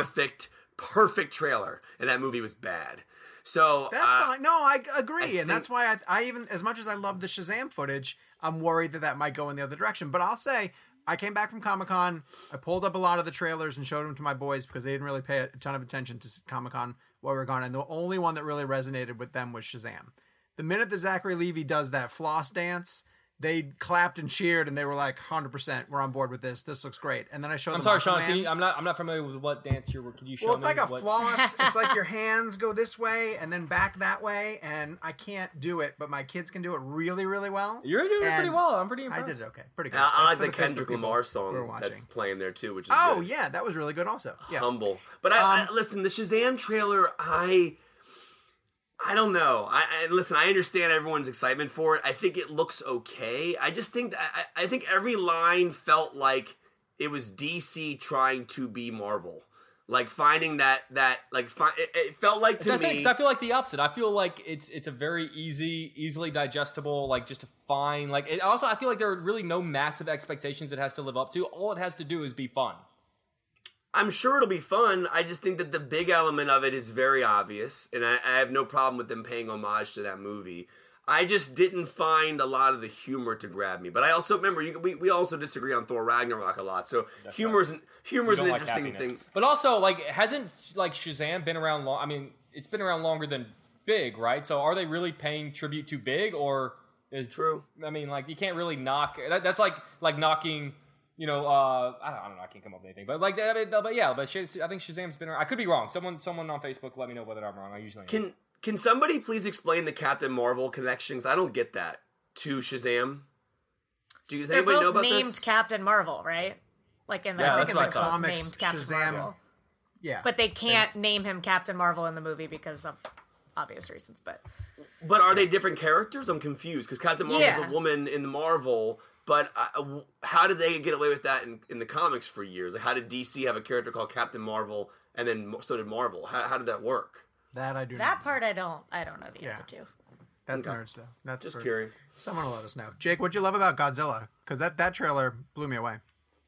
perfect trailer, and that movie was bad. So that's fine. No, I agree, and that's why I even, as much as I love the Shazam footage, I'm worried that might go in the other direction. But I'll say, I came back from Comic-Con, I pulled up a lot of the trailers and showed them to my boys because they didn't really pay a ton of attention to Comic-Con while we were gone, and the only one that really resonated with them was Shazam. The minute that Zachary Levi does that floss dance, they clapped and cheered, and they were like, 100%, we're on board with this. This looks great. And then I showed them. I'm sorry, Sean. I'm not familiar with what dance you were. Can you show me? Well, it's like a floss. It's like your hands go this way and then back that way, and I can't do it, but my kids can do it really, really well. You're doing it pretty well. I'm pretty impressed. I did it okay. Pretty good. I like the Kendrick Lamar song that's playing there too, which is good. Yeah, that was really good also. Yeah. Humble. But I listen, the Shazam trailer, I don't know. Listen, I understand everyone's excitement for it. I think it looks okay. I just think I think every line felt like it was DC trying to be Marvel. Like finding it felt like to me. Because I feel like the opposite. I feel like it's a very easily digestible, like just a fine. Like it also, I feel like there are really no massive expectations it has to live up to. All it has to do is be fun. I'm sure it'll be fun. I just think that the big element of it is very obvious, and I have no problem with them paying homage to that movie. I just didn't find a lot of the humor to grab me. But I also remember we also disagree on Thor Ragnarok a lot. So humor's an interesting thing. But also, like, hasn't like Shazam been around long? I mean, it's been around longer than Big, right? So are they really paying tribute to Big, or is true? I mean, like, you can't really knock. That's like knocking. You know, I don't know. I can't come up with anything, but like, I think Shazam's been around. I could be wrong. Someone on Facebook, let me know whether I'm wrong. I usually am. Can somebody please explain the Captain Marvel connections? I don't get that to Shazam. Does anybody know about this? They're both named Captain Marvel, right? Like in the I think it's the comics, named Captain Shazam. Marvel. Yeah, but they can't name him Captain Marvel in the movie because of obvious reasons. But are they different characters? I'm confused because Captain Marvel is a woman in the Marvel. But how did they get away with that in the comics for years? Like, how did DC have a character called Captain Marvel, and then so did Marvel? How did that work? That I do. That part I don't know the answer to. That's nerds though. That's just curious. Someone will let us know. Jake, what'd you love about Godzilla? Because that trailer blew me away.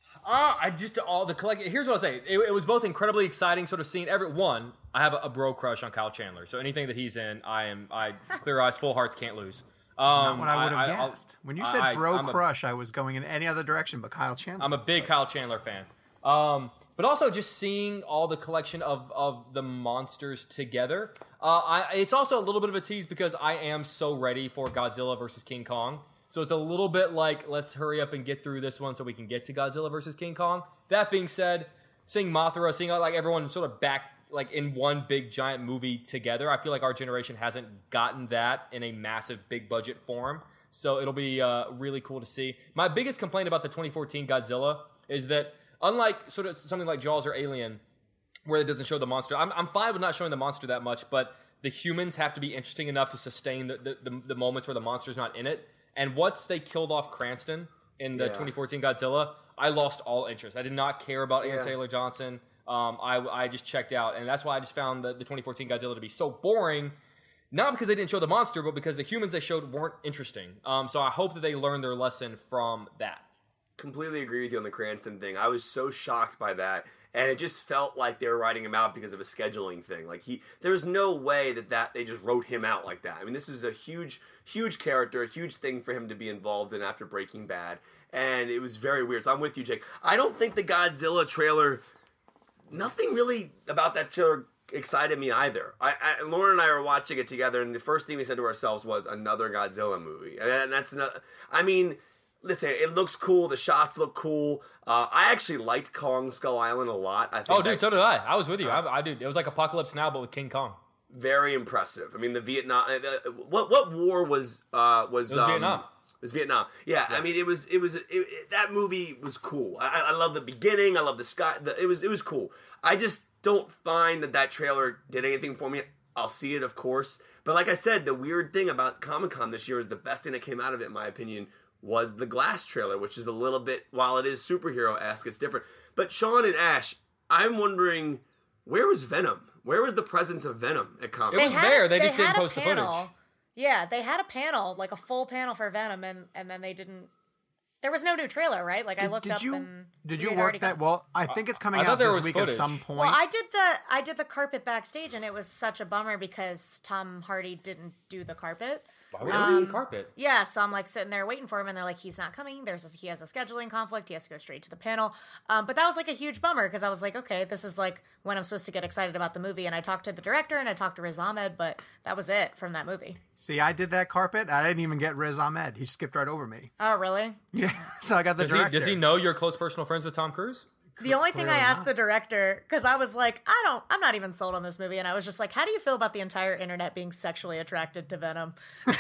Here's what I'll say. It was both incredibly exciting, sort of seeing everyone. I have a bro crush on Kyle Chandler, so anything that he's in, I clear eyes, full hearts, can't lose. Not what I would have guessed. When you said crush, I was going in any other direction but Kyle Chandler. I'm a big Kyle Chandler fan. But also just seeing all the collection of the monsters together. It's also a little bit of a tease because I am so ready for Godzilla versus King Kong. So it's a little bit like, let's hurry up and get through this one so we can get to Godzilla versus King Kong. That being said, seeing Mothra, seeing like everyone sort of back like in one big giant movie together, I feel like our generation hasn't gotten that in a massive big budget form. So it'll be really cool to see. My biggest complaint about the 2014 Godzilla is that unlike sort of something like Jaws or Alien, where it doesn't show the monster, I'm fine with not showing the monster that much, but the humans have to be interesting enough to sustain the moments where the monster's not in it. And once they killed off Cranston in the 2014 Godzilla, I lost all interest. I did not care about Aaron Taylor Johnson. I just checked out, and that's why I just found the 2014 Godzilla to be so boring. Not because they didn't show the monster, but because the humans they showed weren't interesting. So I hope that they learned their lesson from that. Completely agree with you on the Cranston thing. I was so shocked by that, and it just felt like they were writing him out because of a scheduling thing. Like there was no way that they just wrote him out like that. I mean, this was a huge character, a huge thing for him to be involved in after Breaking Bad, and it was very weird. So I'm with you, Jake. I don't think the Godzilla trailer, nothing really about that trailer excited me either. Lauren and I were watching it together, and the first thing we said to ourselves was another Godzilla movie, and that's not. I mean, listen, it looks cool. The shots look cool. I actually liked Kong Skull Island a lot. I think so did I. I was with you. I did. It was like Apocalypse Now, but with King Kong. Very impressive. I mean, the Vietnam. What war was Vietnam. It was Vietnam. Yeah, I mean, it was that movie was cool. I love the beginning. I love the sky. It was cool. I just don't find that trailer did anything for me. I'll see it, of course. But like I said, the weird thing about Comic-Con this year is the best thing that came out of it, in my opinion, was the Glass trailer, which is a little bit, while it is superhero-esque, it's different. But Sean and Ash, I'm wondering, where was Venom? Where was the presence of Venom at Comic-Con? It was there. They just didn't post the footage. Yeah, they had a panel, like a full panel for Venom, and then they didn't. There was no new trailer, right? Like I looked up and did you work that? Well, I think it's coming out this week at some point. Well, I did the carpet backstage, and it was such a bummer because Tom Hardy didn't do the carpet. Why would he carpet? Yeah, so I'm like sitting there waiting for him, and they're like, he's not coming. He has a scheduling conflict. He has to go straight to the panel. But that was like a huge bummer because I was like, okay, this is like when I'm supposed to get excited about the movie. And I talked to the director and I talked to Riz Ahmed, but that was it from that movie. See, I did that carpet. I didn't even get Riz Ahmed. He skipped right over me. Oh, really? Yeah. So I got the director. Does he know you're close personal friends with Tom Cruise? The only thing I asked the director, because I was like, I'm not even sold on this movie, and I was just like, how do you feel about the entire internet being sexually attracted to Venom? That's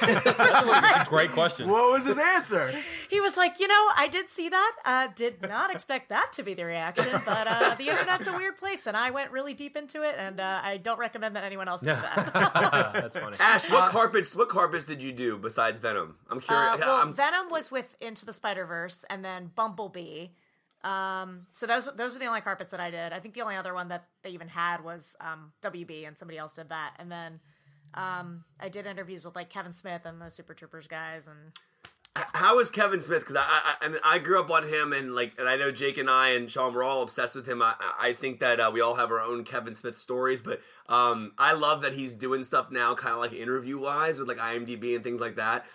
a great question. What was his answer? He was like, I did see that. Did not expect that to be the reaction, but the internet's a weird place, and I went really deep into it, and I don't recommend that anyone else do that. That's funny. Ash, what carpets did you do besides Venom? I'm curious. Venom was with Into the Spider-Verse, and then Bumblebee. So those were the only carpets that I did. I think the only other one that they even had was WB, and somebody else did that. And then I did interviews with like Kevin Smith and the Super Troopers guys. And how is Kevin Smith? Because I grew up on him, and I know Jake and I and Sean were all obsessed with him. I think that we all have our own Kevin Smith stories, but I love that he's doing stuff now, kind of like interview wise with like IMDb and things like that.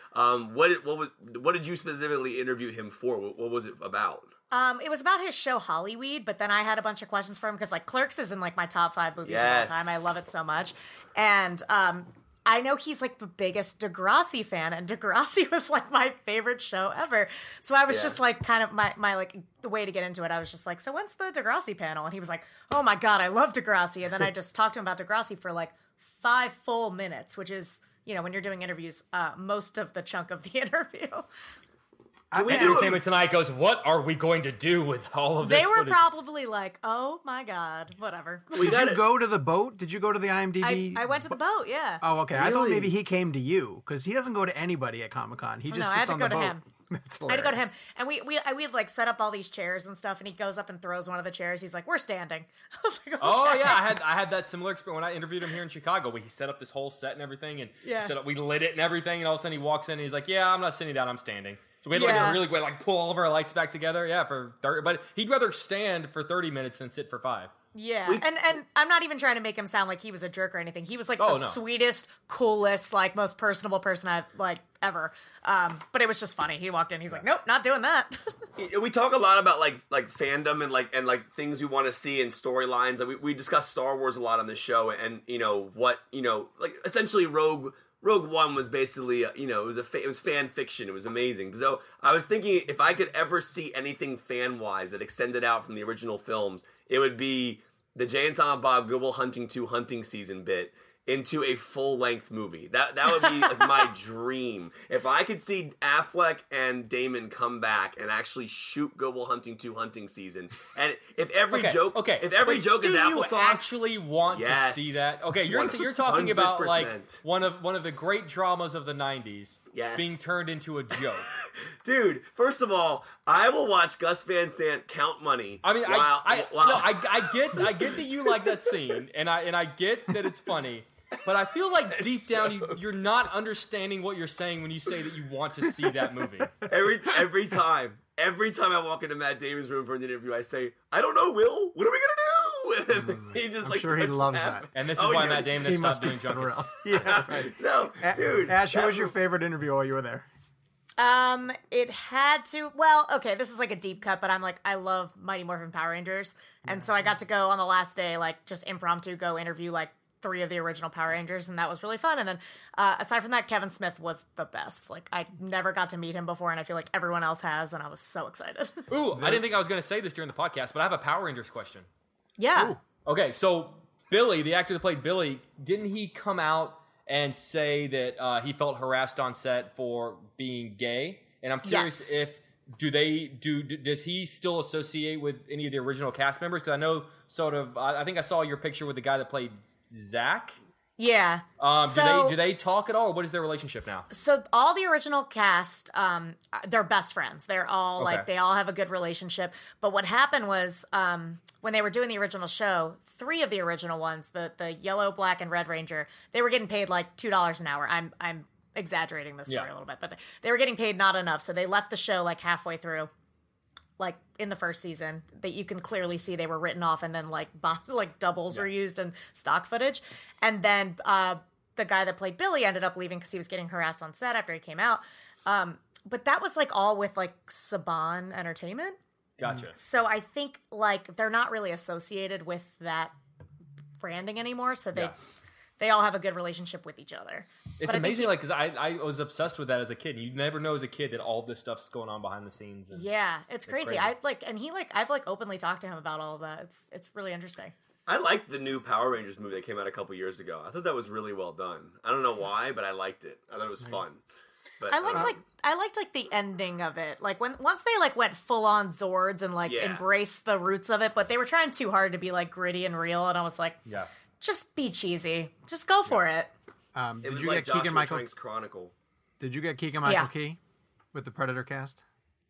What did you specifically interview him for? What was it about? It was about his show Hollyweed, but then I had a bunch of questions for him because like Clerks is in like my top 5 movies of all time. I love it so much. And I know he's like the biggest Degrassi fan, and Degrassi was like my favorite show ever. So I was just like kind of my like the way to get into it. I was just like, so when's the Degrassi panel? And he was like, oh my God, I love Degrassi. And then I just talked to him about Degrassi for like 5 full minutes, which is, when you're doing interviews, most of the chunk of the interview. Entertainment Tonight goes, what are we going to do with all of this? They were probably like, oh my God, whatever. Did you go to the boat? Did you go to the IMDb? I went to the boat, yeah. Oh, okay. Really? I thought maybe he came to you because he doesn't go to anybody at Comic-Con. He just sits on the boat. I had to go to him. I had to go to him, and we had like set up all these chairs and stuff, and he goes up and throws one of the chairs. He's like, "We're standing." I was like, okay. "Oh yeah, I had that similar experience when I interviewed him here in Chicago. We set up this whole set and everything, and we lit it and everything, and all of a sudden he walks in and he's like, "Yeah, I'm not sitting down, I'm standing." So we had to really pull all of our lights back together, for 30. But he'd rather stand for 30 minutes than sit for 5. Yeah, and I'm not even trying to make him sound like he was a jerk or anything. He was like sweetest, coolest, like most personable person I've like ever. But it was just funny. He walked in, he's like, "Nope, not doing that." We talk a lot about like fandom and things we want to see in storylines. We discuss Star Wars a lot on this show, and essentially Rogue One was basically it was fan fiction. It was amazing. So I was thinking if I could ever see anything fan wise that extended out from the original films, it would be the Jay and Silent Bob Good Will Hunting 2 hunting season bit into a full-length movie. That would be like my dream. If I could see Affleck and Damon come back and actually shoot Good Will Hunting 2 hunting season, and if every joke is applesauce, do you actually want to see that? Okay, you're talking about like 100%. one of the great dramas of the 90s Yes. being turned into a joke. Dude, first of all, I will watch Gus Van Sant count money. I mean, while, I get that you like that scene, and I get that it's funny, but I feel like deep down you're not understanding what you're saying when you say that you want to see that movie. every time I walk into Matt Damon's room for an interview, I say, "I don't know, Will. What are we gonna do?" And he just I'm sure he loves laughing. that. And this is why Matt Damon has stopped doing thrilled. junkets. Yeah, right. No, dude. Ash, who was your favorite interview while you were there? It had to. Well, okay, this is like a deep cut, but I love Mighty Morphin Power Rangers, and so I got to go on the last day, like just impromptu go interview like 3 of the original Power Rangers, and that was really fun. And then aside from that, Kevin Smith was the best. Like I never got to meet him before, and I feel like everyone else has, and I was so excited. Ooh, I didn't think I was going to say this during the podcast, but I have a Power Rangers question. Yeah. Ooh. Okay, so Billy, the actor that played Billy, didn't he come out and say that he felt harassed on set for being gay? And I'm curious if does he still associate with any of the original cast members? Because I know I think I saw your picture with the guy that played Zach. Yeah. Do they talk at all, or what is their relationship now? So all the original cast, they're best friends. They're all Okay. like, they all have a good relationship. But what happened was, when they were doing the original show, 3 of the original ones, the yellow, black, and red Ranger, they were getting paid like $2 an hour. I'm exaggerating this story a little bit, but they were getting paid not enough. So they left the show like halfway through. Like in the first season, that you can clearly see they were written off, and then like doubles were used in stock footage. And then the guy that played Billy ended up leaving because he was getting harassed on set after he came out. But that was like all with like Saban Entertainment. Gotcha. So I think like they're not really associated with that branding anymore. So they all have a good relationship with each other. It's amazing, like, because I was obsessed with that as a kid. You never know as a kid that all this stuff's going on behind the scenes. And yeah, it's crazy. I've openly talked to him about all of that. It's really interesting. I liked the new Power Rangers movie that came out a couple years ago. I thought that was really well done. I don't know why, but I liked it. I thought it was fun. But I liked like the ending of it. Like once they like went full on Zords and like embraced the roots of it, but they were trying too hard to be like gritty and real, and I was like, just be cheesy. Just go for it. it was Did you like get Keegan Michael? Trank's Chronicle. Did you get Keegan Michael Key with the Predator cast?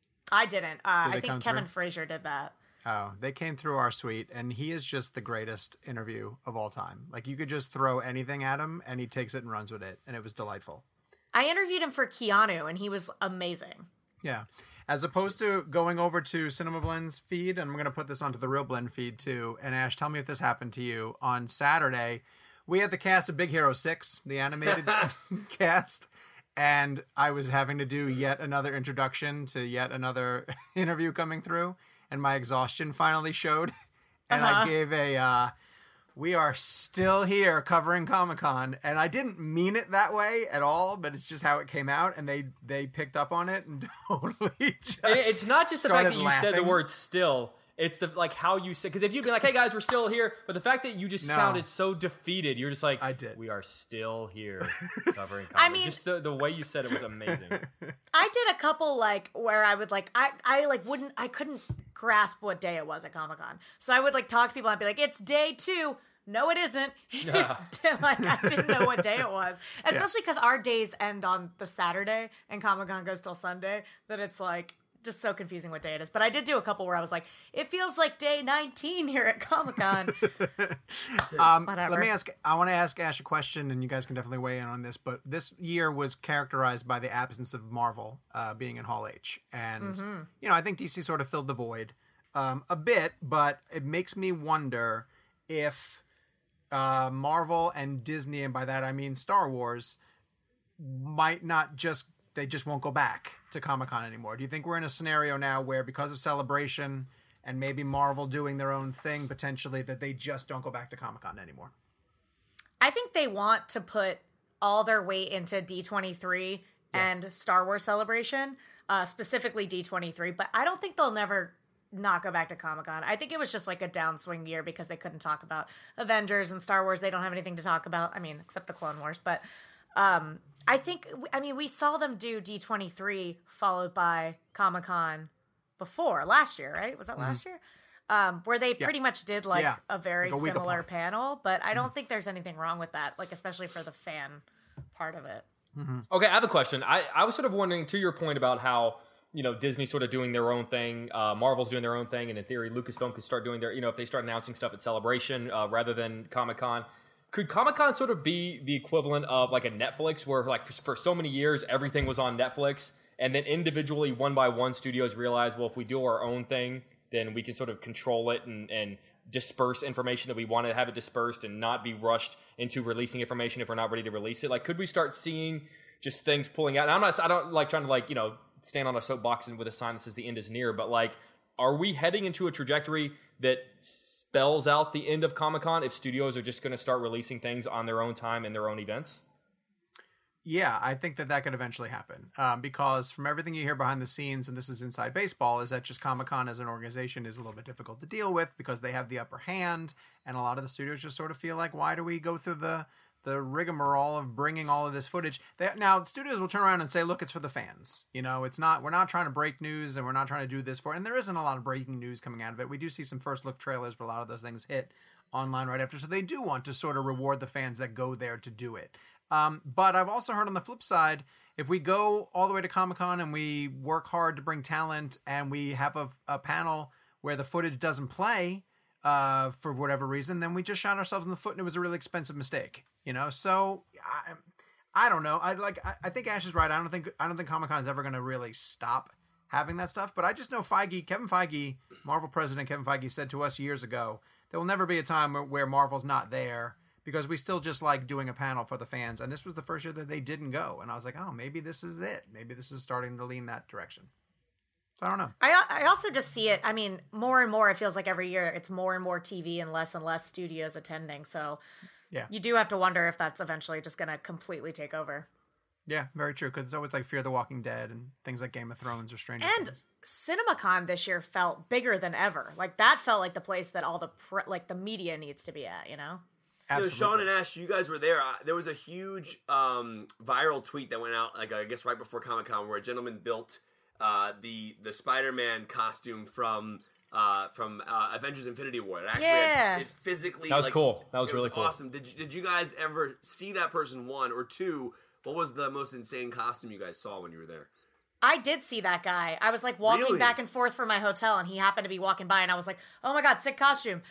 I didn't. I they come think Kevin through? Frazier did that. Oh, they came through our suite, and he is just the greatest interview of all time. Like, you could just throw anything at him, and he takes it and runs with it, and it was delightful. I interviewed him for Keanu, and he was amazing. Yeah. As opposed to going over to Cinema Blend's feed, and I'm going to put this onto the Real Blend feed too. And Ash, tell me if this happened to you. On Saturday, we had the cast of Big Hero 6, the animated cast, and I was having to do yet another introduction to yet another interview coming through, and my exhaustion finally showed. And I gave a, we are still here covering Comic-Con, and I didn't mean it that way at all, but it's just how it came out, and they picked up on it and totally just And it's not just the fact that you said the laughing. word still. It's the like how you said, because if you'd been like, "Hey guys, we're still here," but the fact that you just sounded so defeated, you're just like, I did. We are still here covering. I Comic." mean- just the way you said it was amazing. I did a couple like where I would like I couldn't grasp what day it was at Comic-Con. So I would like talk to people and I'd be like, "It's day 2." No, it isn't. It's like I didn't know what day it was, especially because our days end on the Saturday and Comic-Con goes till Sunday. That it's like just so confusing what day it is. But I did do a couple where I was like, "It feels like day 19 here at Comic-Con." Let me ask. I want to ask Ash a question, and you guys can definitely weigh in on this. But this year was characterized by the absence of Marvel being in Hall H, and you know, I think DC sort of filled the void a bit. But it makes me wonder if Marvel and Disney, and by that I mean Star Wars, might not just they just won't go back to Comic-Con anymore. Do you think we're in a scenario now where, because of Celebration and maybe Marvel doing their own thing potentially, that they just don't go back to Comic-Con anymore? I think they want to put all their weight into D23 and Star Wars Celebration, specifically D23, but I don't think they'll never not go back to Comic-Con. I think it was just like a downswing year because they couldn't talk about Avengers and Star Wars. They don't have anything to talk about. I mean, except the Clone Wars. But I think, we saw them do D23 followed by Comic-Con before, last year, right? Was that last year? Where they pretty much did a very like a similar apart. panel. But I don't think there's anything wrong with that, like especially for the fan part of it. Okay, I have a question. I was sort of wondering, to your point about how, Disney's sort of doing their own thing, Marvel's doing their own thing, and in theory, Lucasfilm could start doing their, if they start announcing stuff at Celebration rather than Comic-Con. Could Comic-Con sort of be the equivalent of like a Netflix where like for so many years, everything was on Netflix, and then individually, one by one, studios realized, well, if we do our own thing, then we can sort of control it and disperse information that we want to have it dispersed and not be rushed into releasing information if we're not ready to release it. Like, could we start seeing just things pulling out? And I don't like trying to stand on a soapbox and with a sign that says the end is near, but like, are we heading into a trajectory that spells out the end of Comic-Con if studios are just going to start releasing things on their own time and their own events? Yeah, I think that could eventually happen because from everything you hear behind the scenes, and this is inside baseball, is that just Comic-Con as an organization is a little bit difficult to deal with because they have the upper hand, and a lot of the studios just sort of feel like, why do we go through the rigmarole of bringing all of this footage? Now, the studios will turn around and say, look, it's for the fans. We're not trying to break news, and we're not trying to do this for, and there isn't a lot of breaking news coming out of it. We do see some first look trailers, but a lot of those things hit online right after. So they do want to sort of reward the fans that go there to do it. But I've also heard on the flip side, if we go all the way to Comic-Con and we work hard to bring talent and we have a panel where the footage doesn't play for whatever reason, then we just shot ourselves in the foot and it was a really expensive mistake. So I don't know. I think Ash is right. I don't think Comic-Con is ever going to really stop having that stuff. But I just know Kevin Feige, Marvel president Kevin Feige, said to us years ago, there will never be a time where Marvel's not there, because we still just like doing a panel for the fans. And this was the first year that they didn't go. And I was like, oh, maybe this is it. Maybe this is starting to lean that direction. So I don't know. I also just see it. I mean, more and more, it feels like every year it's more and more TV and less studios attending. So yeah, you do have to wonder if that's eventually just going to completely take over. Yeah, very true. Because it's always like Fear the Walking Dead and things like Game of Thrones or Stranger Things. CinemaCon this year felt bigger than ever. Like that felt like the place that all the media needs to be at, Absolutely. Sean and Ash, you guys were there. There was a huge viral tweet that went out, like I guess right before Comic-Con, where a gentleman built the Spider-Man costume from Avengers: Infinity War. It actually it physically that was cool. That was really cool. Awesome. Did you guys ever see that person? One or two? What was the most insane costume you guys saw when you were there? I did see that guy. I was like walking back and forth from my hotel, and he happened to be walking by, and I was like, "Oh my god, sick costume!"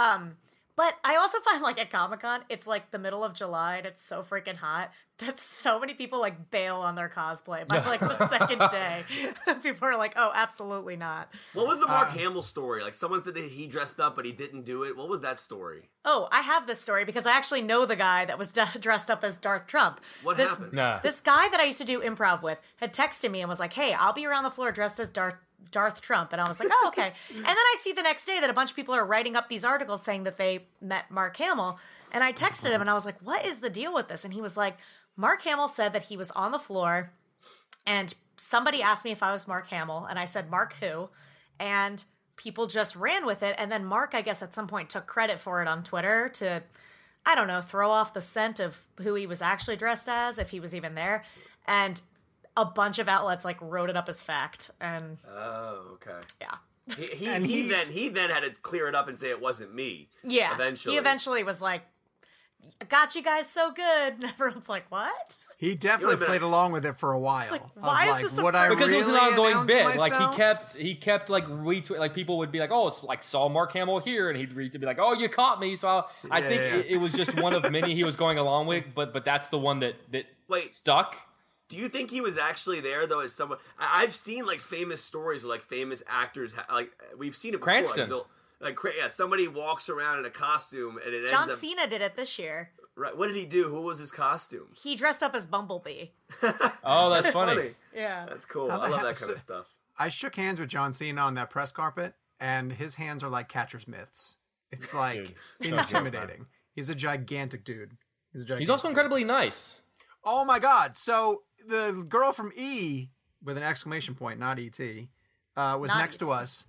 But I also find, like, at Comic-Con, it's, like, the middle of July, and it's so freaking hot that so many people, like, bail on their cosplay by, like, the second day. People are like, oh, absolutely not. What was the Mark Hamill story? Like, someone said that he dressed up, but he didn't do it. What was that story? Oh, I have this story because I actually know the guy that was dressed up as Darth Trump. What happened? Nah. This guy that I used to do improv with had texted me and was like, hey, I'll be around the floor dressed as Darth Trump. And I was like, oh, okay. And then I see the next day that a bunch of people are writing up these articles saying that they met Mark Hamill. And I texted him and I was like, what is the deal with this? And he was like, Mark Hamill said that he was on the floor and somebody asked me if I was Mark Hamill. And I said, Mark who? And people just ran with it. And then Mark, I guess at some point took credit for it on Twitter to, I don't know, throw off the scent of who he was actually dressed as, if he was even there. And a bunch of outlets like wrote it up as fact, and okay, yeah. He then had to clear it up and say it wasn't me. Yeah, eventually he eventually was like, "Got you guys so good," and everyone's like, "What?" He definitely played along with it for a while. Like, why is this a because it was an really ongoing bit. myself? Like he kept like retweet. Like people would be like, "Oh, it's like saw Mark Hamill here," and he'd be like, "Oh, you caught me." So I think it was just one of many he was going along with, but that's the one that stuck. Do you think he was actually there though? As someone, I've seen like famous stories of like famous actors, like we've seen it before. Cranston. Like somebody walks around in a costume and it John ends up. Cena did it this year. Right. What did he do? Who was his costume? He dressed up as Bumblebee. Oh, that's funny. Yeah, that's cool. I love that kind of stuff. I shook hands with John Cena on that press carpet, and his hands are like catcher's mitts. It's like intimidating. He's a gigantic dude. He's also incredibly nice. Oh my god! So the girl from E with an exclamation point, not E.T., was Not next to E.T. us.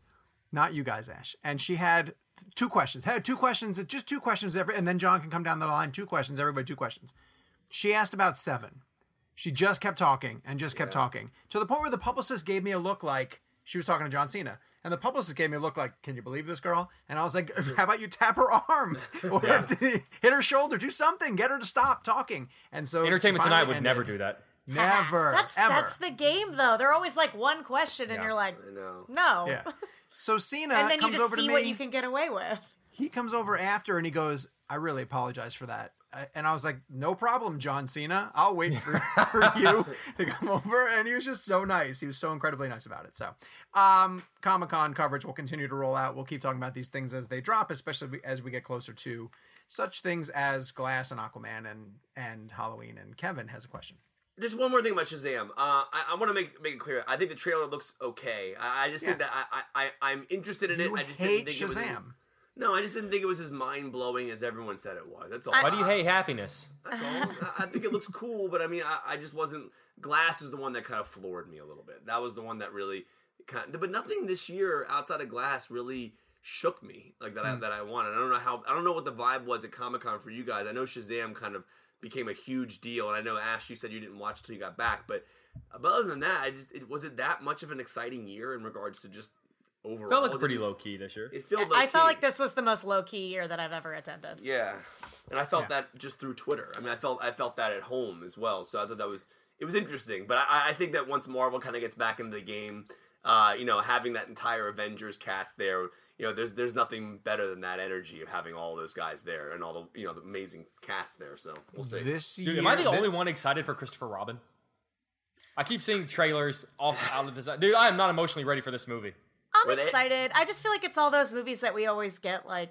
not you guys, Ash. And she had two questions. Just two questions and then John can come down the line. 2 questions, everybody 2 questions. She asked about 7. She just kept talking and just kept talking to the point where the publicist gave me a look like she was talking to John Cena. And the publicist gave me a look like, can you believe this girl? And I was like, how about you tap her arm or hit her shoulder, do something, get her to stop talking. And so Entertainment Tonight would never do that. Never, ever. That's the game, though. They're always like one question, and you're like, no. Yeah. So Cena and then you comes just over to see me. what you can get away with. He comes over after and he goes, I really apologize for that. And I was like, no problem, John Cena. I'll wait for you to come over. And he was just so nice. He was so incredibly nice about it. So Comic-Con coverage will continue to roll out. We'll keep talking about these things as they drop, especially as we get closer to such things as Glass and Aquaman and Halloween. And Kevin has a question. Just one more thing about Shazam. I want to make it clear. I think the trailer looks okay. I just think that I'm interested in it. I just hate didn't think Shazam. No, I just didn't think it was as mind-blowing as everyone said it was. That's all. Why do you hate happiness? That's all. I think it looks cool, but I mean, I just wasn't... Glass was the one that kind of floored me a little bit. That was the one that really... But nothing this year outside of Glass really shook me like that. That I wanted. I don't know what the vibe was at Comic-Con for you guys. I know Shazam kind of became a huge deal, and I know Ash, you said you didn't watch until you got back, but other than that, was it that much of an exciting year in regards to just overall? Felt like pretty low key this year. I felt like this was the most low key year that I've ever attended. Yeah, and I felt that just through Twitter. I mean, I felt that at home as well. So I thought it was interesting. But I think that once Marvel kind of gets back into the game, having that entire Avengers cast there, there's nothing better than that energy of having all those guys there and all the the amazing cast there. So we'll see. This year, Dude, am I the only one excited for Christopher Robin? I keep seeing trailers out of this. Dude, I am not emotionally ready for this movie. I'm excited. I just feel like it's all those movies that we always get, like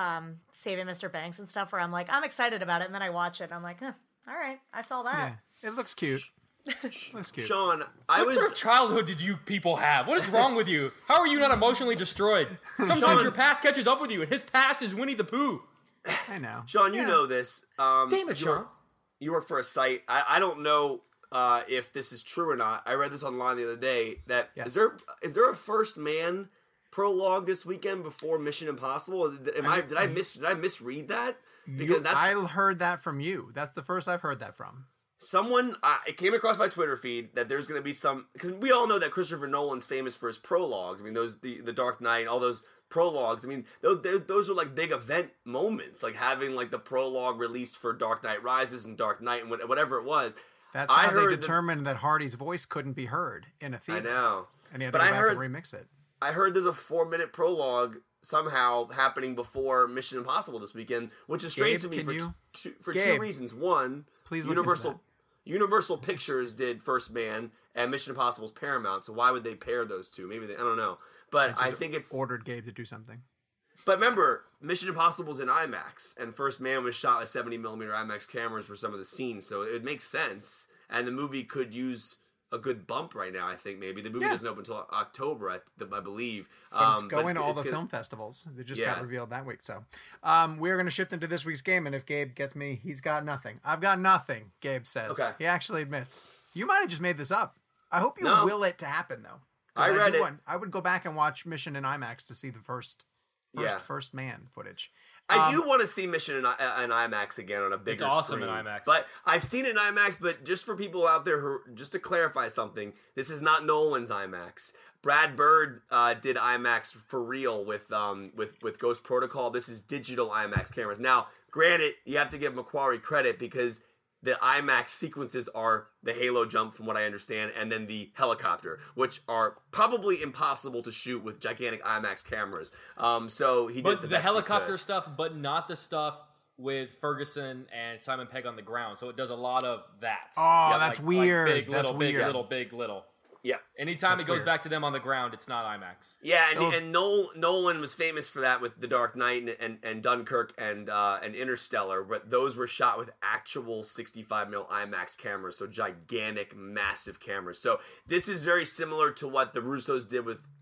Saving Mr. Banks and stuff, where I'm like, I'm excited about it, and then I watch it, and I'm like, all right, I saw that. Yeah, it looks cute. Looks cute. Sean, What sort of childhood did you people have? What is wrong with you? How are you not emotionally destroyed? Sometimes your past catches up with you, and his past is Winnie the Pooh. I know. Sean, you know this. Damn it, Sean. You work for a site. I don't know if this is true or not. I read this online the other day. That yes. Is there a First Man prologue this weekend before Mission Impossible? Did I misread that? Because I heard that from you. That's the first I've heard that from. Someone, it came across my Twitter feed that there's going to be some, because we all know that Christopher Nolan's famous for his prologues. I mean, the Dark Knight, all those prologues. I mean, those are like big event moments, like having like the prologue released for Dark Knight Rises and Dark Knight and whatever it was. That's how they determined that Hardy's voice couldn't be heard in a theater. I know, and he had to go back and remix it. I heard there's a 4-minute prologue somehow happening before Mission Impossible this weekend, which is strange to me for two reasons. One, please Universal Pictures did First Man, and Mission Impossible's Paramount. So why would they pair those two? Maybe I don't know, but I think it's ordered Gabe to do something. But remember, Mission Impossible's in IMAX, and First Man was shot with 70mm IMAX cameras for some of the scenes, so it makes sense. And the movie could use a good bump right now. I think maybe the movie doesn't open until October, I believe. But it's going to all the film festivals. They just got revealed that week. So we're going to shift into this week's game, and if Gabe gets me, he's got nothing. I've got nothing, Gabe says. Okay. He actually admits. You might have just made this up. I hope you will it to happen, though. I read it. I would go back and watch Mission in IMAX to see the first First Man footage. I do want to see Mission in IMAX again on a bigger screen. It's awesome in IMAX. But I've seen it in IMAX, but just for people out there just to clarify something, this is not Nolan's IMAX. Brad Bird did IMAX for real with Ghost Protocol. This is digital IMAX cameras. Now, granted, you have to give Macquarie credit because the IMAX sequences are the Halo jump, from what I understand, and then the helicopter, which are probably impossible to shoot with gigantic IMAX cameras. So he did the helicopter stuff, but not the stuff with Ferguson and Simon Pegg on the ground. So it does a lot of that. Oh, that's weird. Like big, that's little, weird. big, little, big, little. Yeah. Anytime That's it goes weird. back to them on the ground, it's not IMAX. Yeah, and Nolan was famous for that with The Dark Knight and Dunkirk and Interstellar, but those were shot with actual 65mm IMAX cameras, so gigantic, massive cameras. So this is very similar to what the Russos did with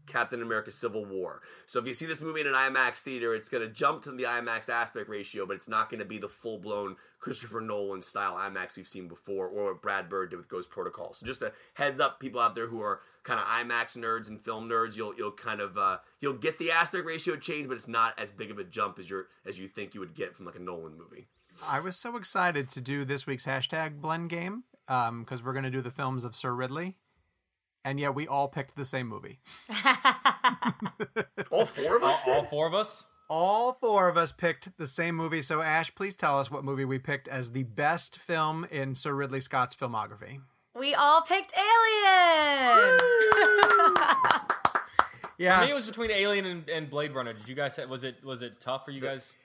Captain America Civil War. So if you see this movie in an IMAX theater, it's going to jump to the IMAX aspect ratio, but it's not going to be the full-blown Christopher Nolan style IMAX we've seen before, or what Brad Bird did with Ghost Protocol. So just a heads up, people out there who are kind of IMAX nerds and film nerds, you'll kind of you'll get the aspect ratio change, but it's not as big of a jump as you think you would get from like a Nolan movie. I was so excited to do this week's hashtag blend game because we're going to do the films of Sir Ridley. And yet we all picked the same movie. All four of us? All four of us? All four of us picked the same movie. So, Ash, please tell us what movie we picked as the best film in Sir Ridley Scott's filmography. We all picked Alien! Yes. For me, it was between Alien and Blade Runner. Did you guys was it tough for you guys?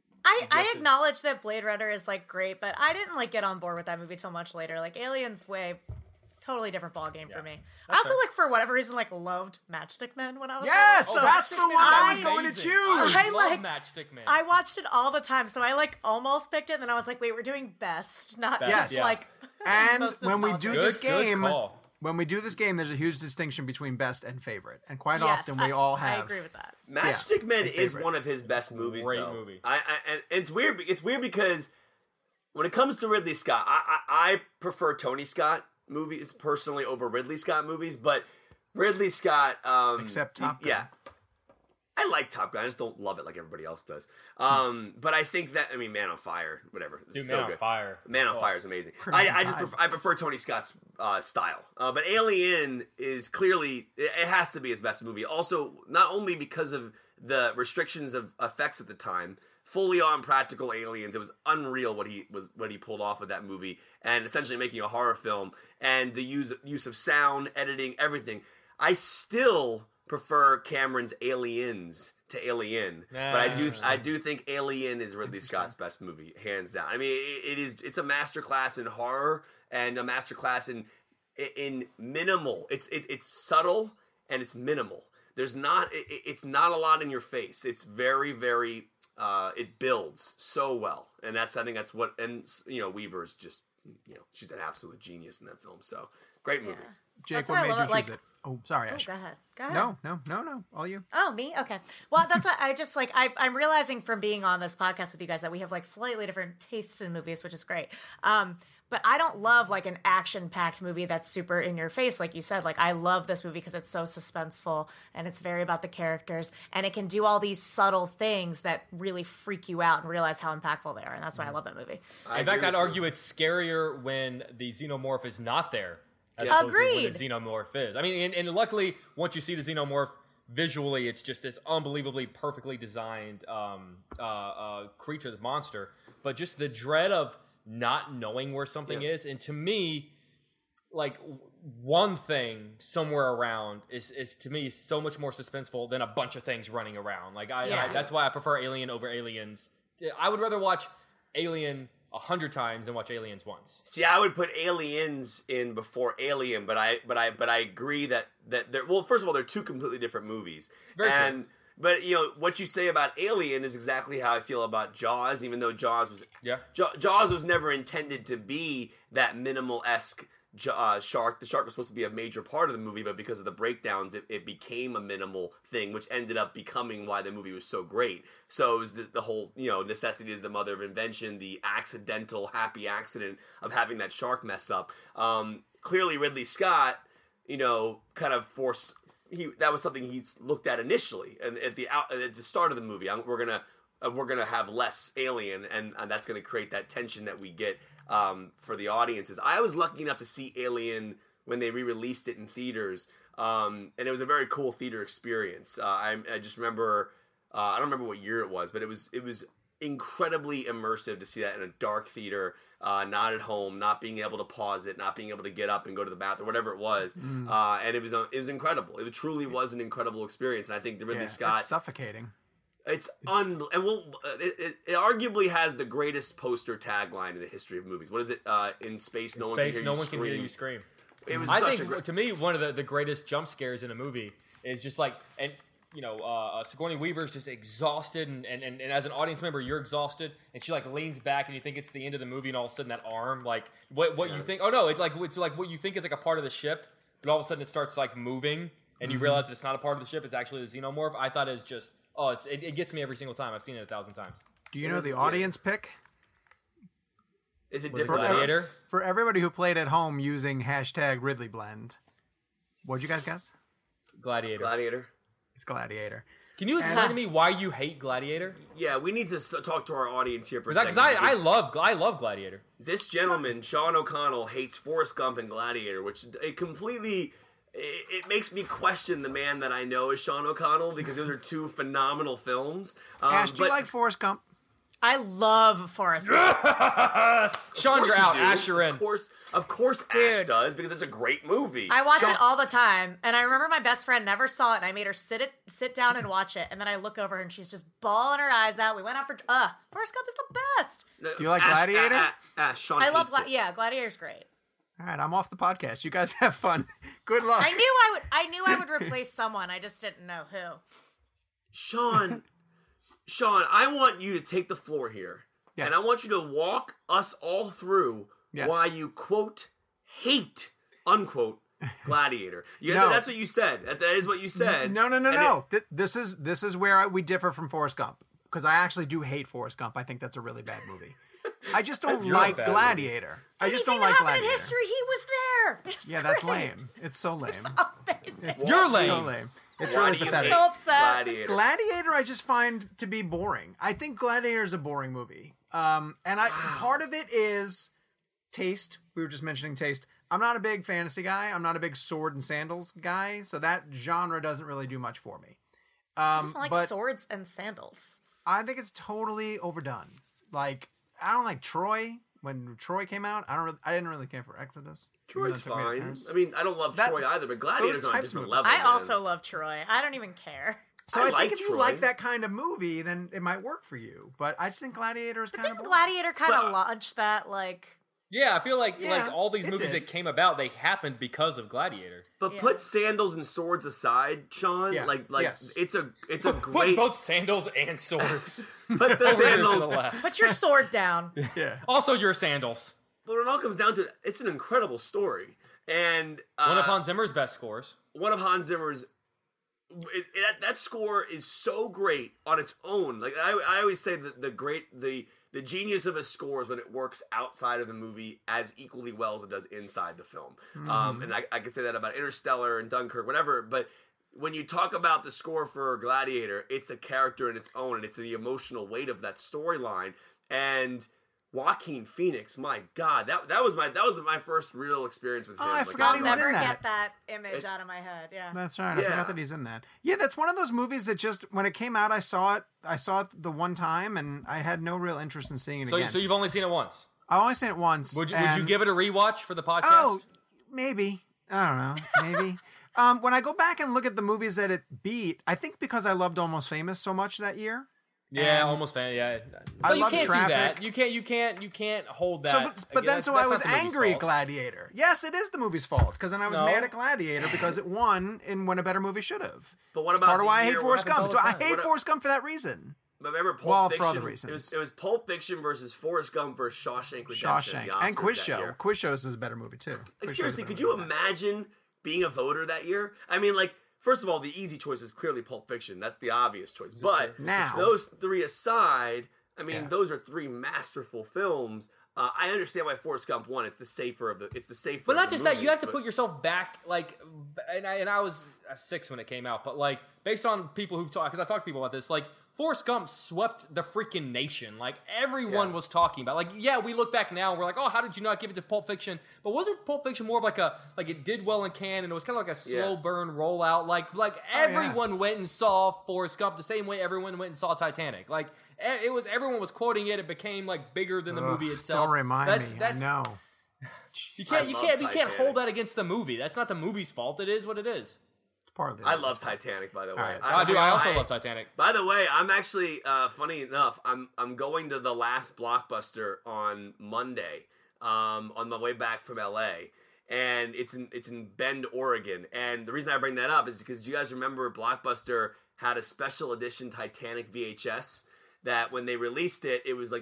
I acknowledge that Blade Runner is like great, but I didn't like get on board with that movie till much later. Like Alien's totally different ballgame for me. I also, like, for whatever reason, like, loved Matchstick Men when I was Yes! little. That's the one I was going to choose! I love like, Matchstick Men. I watched it all the time, so I, like, almost picked it, and then I was like, wait, we're doing best, not just, like... And most when we nostalgic. do this game... call. When we do this game, there's a huge distinction between best and favorite. And quite often we all have... I agree with that. Matchstick Men is one of his best movies, Great though. movie. And it's weird. It's weird because when it comes to Ridley Scott, I prefer Tony Scott movies personally over Ridley Scott movies, but Ridley Scott... Except Top Gun. Yeah. I like Top Gun. I just don't love it like everybody else does. But I think that... I mean, Man on Fire, whatever. Dude, so Man on good. Fire. Man on Fire is amazing. Crimson I just Tide. I prefer Tony Scott's style. But Alien is clearly... It has to be his best movie. Also, not only because of the restrictions of effects at the time... Fully on practical aliens. It was unreal what he pulled off with that movie, and essentially making a horror film, and the use of sound, editing, everything. I still prefer Cameron's Aliens to Alien, but I do think Alien is Ridley Scott's best movie, hands down. I mean, it's a masterclass in horror and a masterclass in minimal. It's subtle and it's minimal. It's not a lot in your face. It's very, very. It builds so well, and I think that's what. And Weaver's just, she's an absolute genius in that film. So great movie. Yeah. Jake, That's what why I made love you it, choose it? Oh, sorry, Ash. Go ahead. No. All you. Oh, me? Okay. Well, that's what I just like. I'm realizing from being on this podcast with you guys that we have like slightly different tastes in movies, which is great. But I don't love like an action-packed movie that's super in your face, like you said. Like I love this movie because it's so suspenseful and it's very about the characters, and it can do all these subtle things that really freak you out and realize how impactful they are, and that's why I love that movie. In fact, I'd argue it's scarier when the xenomorph is not there. As opposed to when Agreed. the xenomorph is. I mean, and luckily, once you see the xenomorph visually, it's just this unbelievably perfectly designed creature, this monster. But just the dread of not knowing where something is, and to me, like one thing somewhere around is to me so much more suspenseful than a bunch of things running around. Like that's why I prefer Alien over Aliens. I would rather watch Alien 100 times than watch Aliens once. See, I would put Aliens in before Alien, but I agree that they're, well, first of all, they're two completely different movies. Very true. But what you say about Alien is exactly how I feel about Jaws, even though Jaws was never intended to be that minimal-esque shark. The shark was supposed to be a major part of the movie, but because of the breakdowns, it became a minimal thing, which ended up becoming why the movie was so great. So it was the whole, necessity is the mother of invention, the accidental happy accident of having that shark mess up. Clearly Ridley Scott, kind of forced... that was something he looked at initially, and at the start of the movie, we're gonna have less alien, and that's gonna create that tension that we get for the audiences. I was lucky enough to see Alien when they re-released it in theaters, and it was a very cool theater experience. I just remember, I don't remember what year it was, but it was incredibly immersive to see that in a dark theater. Not at home, not being able to pause it, not being able to get up and go to the bathroom, whatever it was, and it was incredible. It truly was an incredible experience, and I think the Ridley Scott, it's suffocating. It arguably has the greatest poster tagline in the history of movies. What is it? In space, no one can hear you scream. It was. I think to me one of the greatest jump scares in a movie is just like Sigourney Weaver's just exhausted, and as an audience member, you're exhausted, and she like leans back, and you think it's the end of the movie, and all of a sudden that arm, like what you think? Oh no, it's like what you think is like a part of the ship, but all of a sudden it starts like moving, and you realize it's not a part of the ship, it's actually the Xenomorph. I thought it was just, it gets me every single time. I've seen it 1,000 times. Do you know the audience pick? Is it Was it different? Gladiator? For everybody who played at home using hashtag RidleyBlend, what'd you guys guess? Gladiator. It's Gladiator. Can you explain to me why you hate Gladiator? Yeah, we need to talk to our audience here for a Because second. I love Gladiator. This gentleman, Sean O'Connell, hates Forrest Gump and Gladiator, which it makes me question the man that I know as Sean O'Connell, because those are two phenomenal films. Ash, do you like Forrest Gump? I love Forrest Gump. Sean, you're out. Do. Ash, you're in. Of course Ash Dude. does, because it's a great movie. I watch it all the time, and I remember my best friend never saw it, and I made her sit down and watch it, and then I look over and she's just bawling her eyes out. We went out for Forrest Gump is the best. Do you like Gladiator? Sean I love hates it. Gladiator's great. All right, I'm off the podcast. You guys have fun. Good luck. I knew I would replace someone. I just didn't know who. Sean, I want you to take the floor here. Yes. And I want you to walk us all through why you, quote, hate, unquote, Gladiator. No. That's what you said. That is what you said. No. This is where we differ from Forrest Gump, because I actually do hate Forrest Gump. I think that's a really bad movie. I just don't like Gladiator. I just don't like happened Gladiator. in history, he was there. It's That's great. lame. It's so lame. Amazing. You're lame. So lame. It's Why really do you pathetic. hate So upset. Gladiator? I just find to be boring. I think Gladiator is a boring movie. Part of it is taste. We were just mentioning taste. I'm not a big fantasy guy. I'm not a big sword and sandals guy. So that genre doesn't really do much for me. He doesn't like swords and sandals. I think it's totally overdone. Like, I don't like Troy. When Troy came out, I didn't really care for Exodus. Troy's Even though it took me to fine. Paris. I mean, I don't love Troy either, but Gladiator's on a types of different movies. level. I man. also love Troy. I don't even care. So I I like think if you Troy. like that kind of movie, then it might work for you. But I just think Gladiator is kind of Didn't boring. Gladiator kind of launch that, like... Yeah, I feel like Yeah, all these it movies did. that came about, they happened because of Gladiator. But put sandals and swords aside, Sean. Yeah. Yes. It's a Put great. both sandals and swords Put the over there to the sandals. left. Put your sword down. Yeah. Also, your sandals. But when it all comes down to it, it's an incredible story, and One of Hans Zimmer's best scores. one of Hans Zimmer's. That score is so great on its own. Like I always say that the genius of a score is when it works outside of the movie as equally well as it does inside the film. And I can say that about Interstellar and Dunkirk, whatever. But when you talk about the score for Gladiator, it's a character in its own, and it's the emotional weight of that storyline. And Joaquin Phoenix, my God, that was my first real experience with him. I Like, forgot I'll he was never in that. get that image out of my head. Yeah. That's right. I Yeah. forgot that he's in that. Yeah, that's one of those movies that just when it came out, I saw it the one time, and I had no real interest in seeing it again. So you've only seen it once. I only seen it once. Would you and- give it a rewatch for the podcast? Oh, maybe. I don't know. Maybe. When I go back and look at the movies that it beat, I think because I loved Almost Famous so much that year. yeah, and almost fan. Yeah, I but you love can't Traffic. do that. You can't hold that. So, but then against- so I that's was not the movie's angry at fault. Gladiator. Yes, it is the movie's fault because then I was No. mad at Gladiator because it won in when a better movie should have. But what It's about part of the why I hate year- Forrest what Gump? happens So all I the hate time? Forrest Gump for that reason. But remember Pulp Well, Fiction? for other reasons. It was Pulp Fiction versus Forrest Gump versus Shawshank Redemption. Shawshank the Oscars and Quiz that Show. year. Quiz Shows is a better movie too. Like, Quiz Show's seriously, a better could you movie than that. imagine being a voter that year? I mean, like, first of all, the easy choice is clearly Pulp Fiction. That's the obvious choice. But Now- those three aside, I mean, Yeah. those are three masterful films. I understand why Forrest Gump won. It's the safer of the. It's the safer. But of not the just that, you movies, have to but- put yourself back, like, and I was 6 when it came out, but like, based on people who've talked, because I've talked to people about this, like, Forrest Gump swept the freaking nation. Like, everyone was talking about. Like, yeah, we look back now and we're like, oh, how did you not give it to Pulp Fiction? But wasn't Pulp Fiction more of like it did well in Cannes, and it was kind of like a slow burn rollout? Like everyone went and saw Forrest Gump the same way everyone went and saw Titanic. Like, everyone was quoting it. It became like bigger than the movie itself. Don't remind me. I know. You I can't love hold Titanic. that against the movie. That's not the movie's fault. It is what it is. It's part of the I love Titanic, by the way. right. I do. I also love Titanic. By the way, I'm actually funny enough. I'm going to the last Blockbuster on Monday, on my way back from LA, and it's in Bend, Oregon. And the reason I bring that up is because you guys remember Blockbuster had a special edition Titanic VHS that when they released it, it was the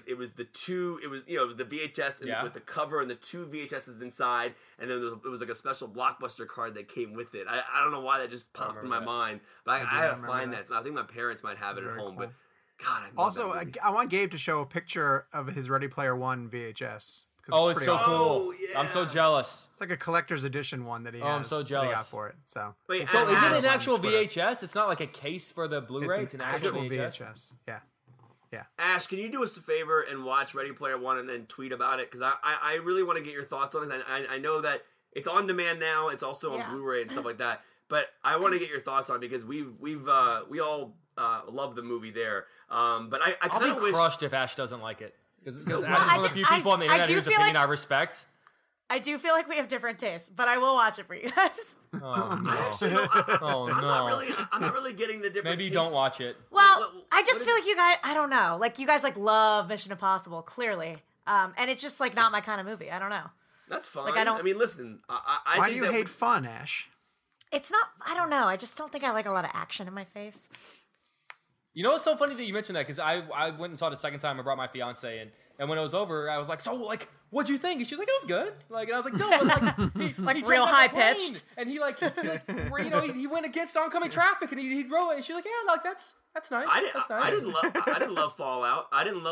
VHS with the cover and the 2 VHSs inside, and then it was like a special Blockbuster card that came with it. I don't know why that just popped in my mind, but I had to find that. So I think my parents might have it at home, but God, I love that movie. I want Gabe to show a picture of his Ready Player One VHS. Oh, it's so awesome. cool! Oh, yeah. I'm so jealous. It's like a collector's edition one that he has. I'm so jealous. That he got for it. So Wait, So is it Ash, an actual VHS? It's not like a case for the Blu-ray. it's It's an an actual actual VHS. VHS. Yeah. Ash, can you do us a favor and watch Ready Player One and then tweet about it? Because I really want to get your thoughts on it. I know that it's on demand now. It's also on Blu-ray and stuff like that. But I want to get your thoughts on it because we all love the movie there. But I kind I'll of be wish. crushed if Ash doesn't like it. Because Ash is I one of the do- few people on the I internet do whose feel opinion like- I respect. I do feel like we have different tastes, but I will watch it for you guys. Oh no! Actually, no, I'm not really getting the difference. Maybe you don't watch it. Well, I just feel like you guys, I don't know, like you guys like love Mission Impossible, clearly. And it's just like not my kind of movie. I don't know. That's fine. Like, I mean, listen. I Why think do you that hate fun, Ash? It's not, I don't know. I just don't think I like a lot of action in my face. You know, it's so funny that you mentioned that because I went and saw it the second time. I brought my fiance and when it was over, I was like, "So, like, what'd you think?" And she was like, "It was good." Like, and I was like, "No, but like, he real jumped out the plane, high-pitched. and he he went against oncoming traffic, and he drove it." And she's like, "Yeah, like that's nice. That's nice." I didn't love Fallout.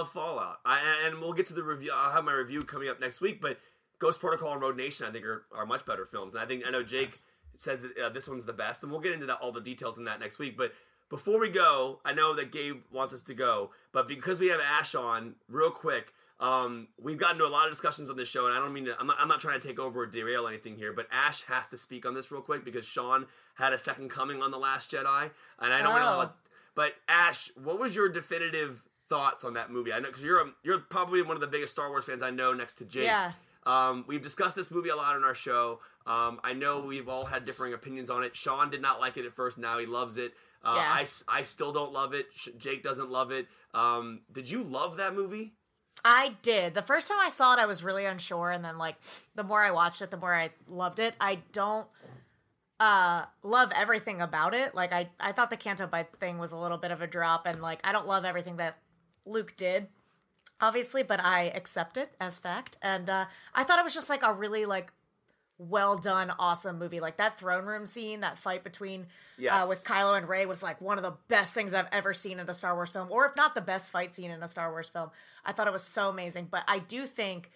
And we'll get to the review. I'll have my review coming up next week. But Ghost Protocol and Road Nation, I think, are much better films. And I know Jake says that this one's the best, and we'll get into all the details in that next week. But before we go, I know that Gabe wants us to go, but because we have Ash on, real quick, we've gotten to a lot of discussions on this show, and I don't mean to. I'm not trying to take over or derail anything here, but Ash has to speak on this real quick because Sean had a second coming on The Last Jedi, and I don't know. But Ash, what was your definitive thoughts on that movie? I know because you're probably one of the biggest Star Wars fans I know, next to Jake. Yeah. We've discussed this movie a lot on our show. I know we've all had differing opinions on it. Sean did not like it at first. Now he loves it. I still don't love it. Jake doesn't love it. Did you love that movie? I did. The first time I saw it, I was really unsure, and then like the more I watched it, the more I loved it. I don't love everything about it. Like I thought the Canto Bight thing was a little bit of a drop, and like I don't love everything that Luke did, obviously, but I accept it as fact. And I thought it was just like a really like well done, awesome movie. Like that throne room scene, that fight between with Kylo and Rey was like one of the best things I've ever seen in a Star Wars film, or if not the best fight scene in a Star Wars film. I thought it was so amazing. But I do think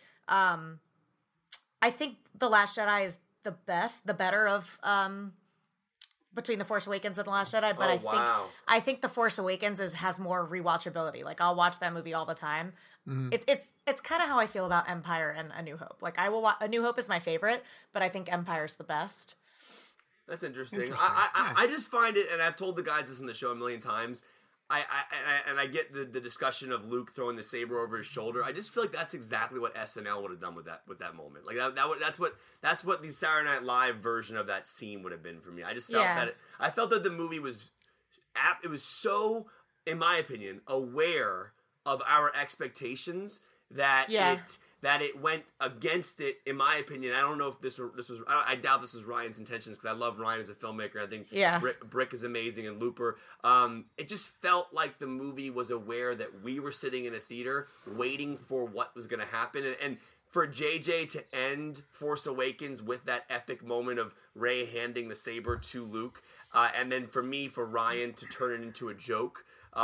I think The Last Jedi is the better of between The Force Awakens and The Last Jedi. But I think The Force Awakens has more rewatchability. Like I'll watch that movie all the time. It's kind of how I feel about Empire and A New Hope. Like I will A New Hope is my favorite, but I think Empire's the best. That's interesting. I just find it, and I've told the guys this in the show a million times. I get the discussion of Luke throwing the saber over his shoulder. I just feel like that's exactly what SNL would have done with that moment. Like that's what the Saturday Night Live version of that scene would have been for me. I just felt I felt that the movie was so, in my opinion, aware of our expectations that it went against it. In my opinion, I don't know if this was. I doubt this was Ryan's intentions because I love Ryan as a filmmaker. I think Brick is amazing, and Looper. It just felt like the movie was aware that we were sitting in a theater waiting for what was going to happen, and for JJ to end Force Awakens with that epic moment of Rey handing the saber to Luke, and then for Ryan to turn it into a joke.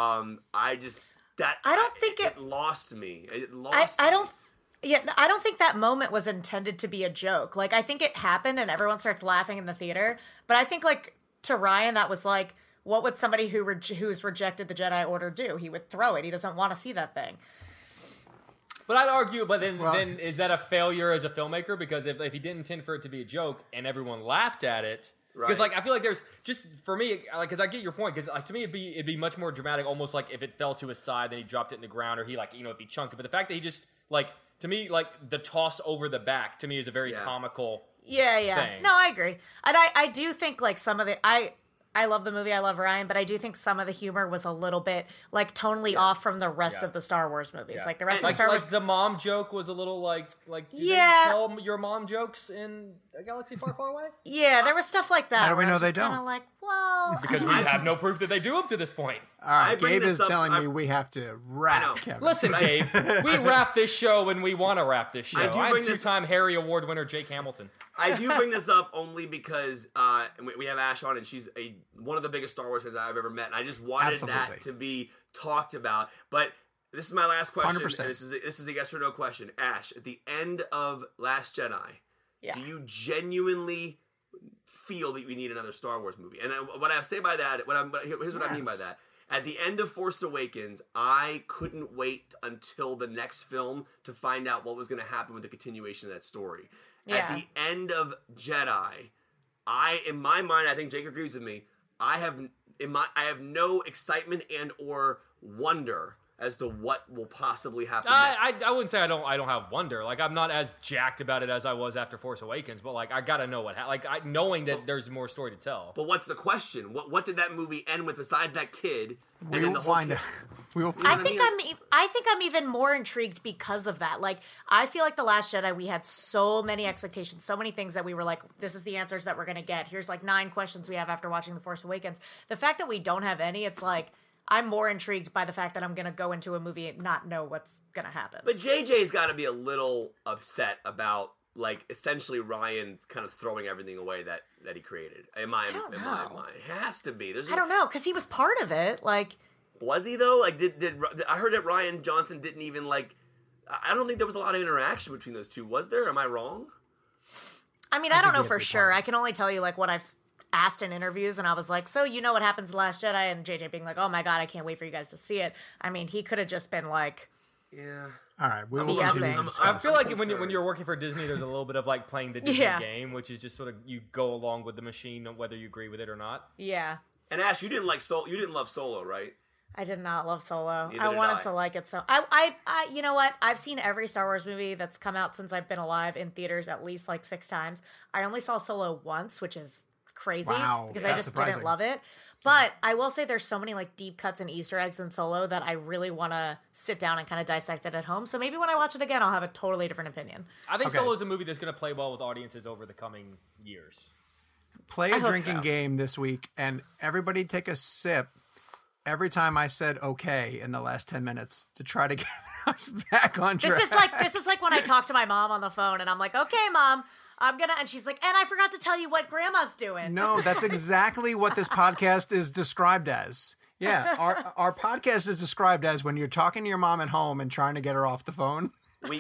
I don't think it lost me. It lost. I don't think that moment was intended to be a joke. Like I think it happened and everyone starts laughing in the theater. But I think like to Ryan that was like, what would somebody who's rejected the Jedi Order do? He would throw it. He doesn't want to see that thing. But I'd argue, then is that a failure as a filmmaker? Because if he didn't intend for it to be a joke and everyone laughed at it. Because like I feel like there's just for me like because I get your point because like to me it'd be much more dramatic almost like if it fell to his side then he dropped it in the ground or he like if he chunked it, but the fact that he just like to me like the toss over the back to me is a very comical thing. No, I agree. And I do think like some of the I love the movie, I love Ryan, but I do think some of the humor was a little bit like tonally off from the rest of the Star Wars movies. Like the rest of the Star Wars, like the mom joke was a little like did they tell your mom jokes in A Galaxy Far Far Away? Yeah, there was stuff like that. How do we know they Kind don't? of like Well, Because we have no proof that they do up to this point. All right, I bring Gabe this is up- telling me I'm- we have to wrap. Kevin. Listen, Gabe, we wrap this show when we want to wrap this show. I do I'm bring this- two-time Harry Award winner Jake Hamilton. I do bring this up only because we have Ash on, and she's one of the biggest Star Wars fans I've ever met, and I just wanted that Absolutely. to be talked about. But this is my last question. 100%. And this is a yes or no question. Ash, at the end of Last Jedi, do you genuinely feel that we need another Star Wars movie? And what I say by that, here's what I mean by that. At the end of Force Awakens, I couldn't wait until the next film to find out what was going to happen with the continuation of that story. Yeah. At the end of Jedi, in my mind, I think Jake agrees with me. I have no excitement and or wonder as to what will possibly happen next. I wouldn't say I don't have wonder. Like, I'm not as jacked about it as I was after Force Awakens, but like I gotta know what knowing that there's more story to tell. But what's the question? What did that movie end with besides that kid? We will find out. We will find I think I'm even more intrigued because of that. Like, I feel like The Last Jedi, we had so many expectations, so many things that we were like, this is the answers that we're going to get. Here's like 9 questions we have after watching The Force Awakens. The fact that we don't have any, it's like, I'm more intrigued by the fact that I'm going to go into a movie and not know what's going to happen. But JJ's got to be a little upset about, like, essentially Ryan kind of throwing everything away that he created. In my mind, it has to be. I don't know, because he was part of it. Like, was he though? Like, did I heard that Rian Johnson didn't even like? I don't think there was a lot of interaction between those two. Was there? Am I wrong? I mean, I don't know for sure. I can only tell you like what I've asked in interviews, and I was like, so you know what happens in The Last Jedi? And JJ being like, oh my God, I can't wait for you guys to see it. I mean, he could have just been like, yeah. All right, we will BSing. continue. to I discuss. feel like when you're working for Disney, there's a little bit of like playing the Disney Yeah. game, which is just sort of you go along with the machine, whether you agree with it or not. yeah. And Ash, you didn't like You didn't love Solo, right? I did not love Solo. Neither I did wanted I. to like it so. I you know what? I've seen every Star Wars movie that's come out since I've been alive in theaters at least like 6 times. I only saw Solo once, which is crazy Wow, because that's I just surprising. didn't love it. But I will say there's so many like deep cuts and Easter eggs in Solo that I really want to sit down and kind of dissect it at home. So maybe when I watch it again, I'll have a totally different opinion. I think Okay. Solo is a movie that's going to play well with audiences over the coming years. Play a hope drinking so. game this week, and everybody take a sip every time I said okay in the last 10 minutes to try to get us back on track. This is like when I talk to my mom on the phone and I'm like, okay, Mom, I'm gonna, and she's like, and I forgot to tell you what Grandma's doing. No, that's exactly what this podcast is described as. Yeah, our podcast is described as when you're talking to your mom at home and trying to get her off the phone. We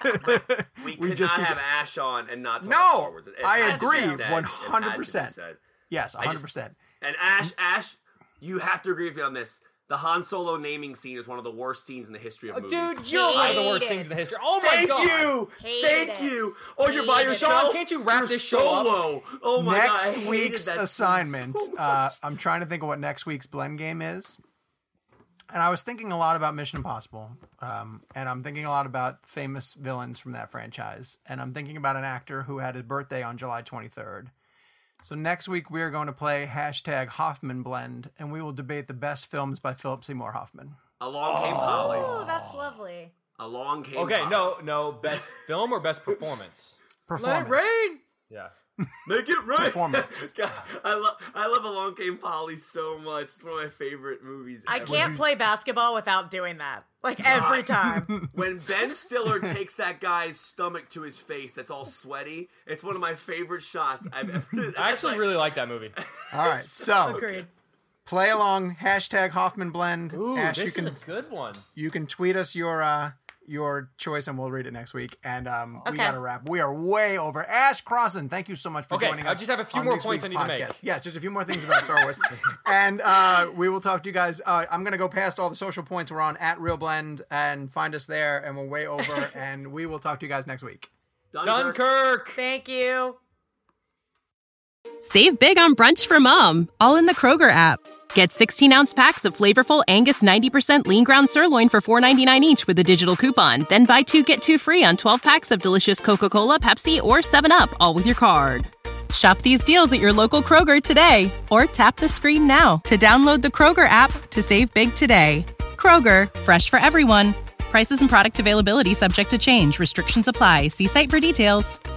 could just not keep- have Ash on and not talk No, about Star Wars. It I had to be agree, said. 100%. It had to be said. Yes, 100%. And Ash, you have to agree with me on this. The Han Solo naming scene is one of the worst scenes in the history of movies. Dude, you're one of the worst Hate things it. in the history. Oh my Thank God. you, Hated thank it. you. Oh, you're by Hated it. yourself. Sean, can't you wrap You're this show up? solo. Oh my God, I Next hated week's that scene assignment, so much. I'm trying to think of what next week's blend game is. And I was thinking a lot about Mission Impossible. And I'm thinking a lot about famous villains from that franchise. And I'm thinking about an actor who had his birthday on July 23rd. So next week we are going to play hashtag Hoffman Blend, and we will debate the best films by Philip Seymour Hoffman. Along came Polly. Oh, that's lovely. Along came Okay, Polly. no, best film or best performance? Performance. Yeah. Make it right. Performance. God, I love Along Came Polly so much. It's one of my favorite movies I ever. can't play basketball without doing that. Like every time. When Ben Stiller takes that guy's stomach to his face that's all sweaty, it's one of my favorite shots I've ever. I actually really like that movie. All right, so Agreed. play along hashtag Hoffman Blend. Ooh, Ash, this you is can a good one. you can tweet us your choice, and we'll read it next week. And we Okay. got to wrap. We are way over. Ash Crossan, thank you so much for Okay, joining I us. just have a few on more this points week's I need to make. podcast. Yeah, just a few more things about Star Wars. And we will talk to you guys. I'm going to go past all the social points. We're on @RealBlend and find us there, and we're way over. And we will talk to you guys next week. Dunkirk. Thank you. Save big on brunch for mom, all in the Kroger app. Get 16-ounce packs of flavorful Angus 90% lean ground sirloin for $4.99 each with a digital coupon. Then buy 2, get 2 free on 12 packs of delicious Coca-Cola, Pepsi, or 7-Up, all with your card. Shop these deals at your local Kroger today, or tap the screen now to download the Kroger app to save big today. Kroger, fresh for everyone. Prices and product availability subject to change. Restrictions apply. See site for details.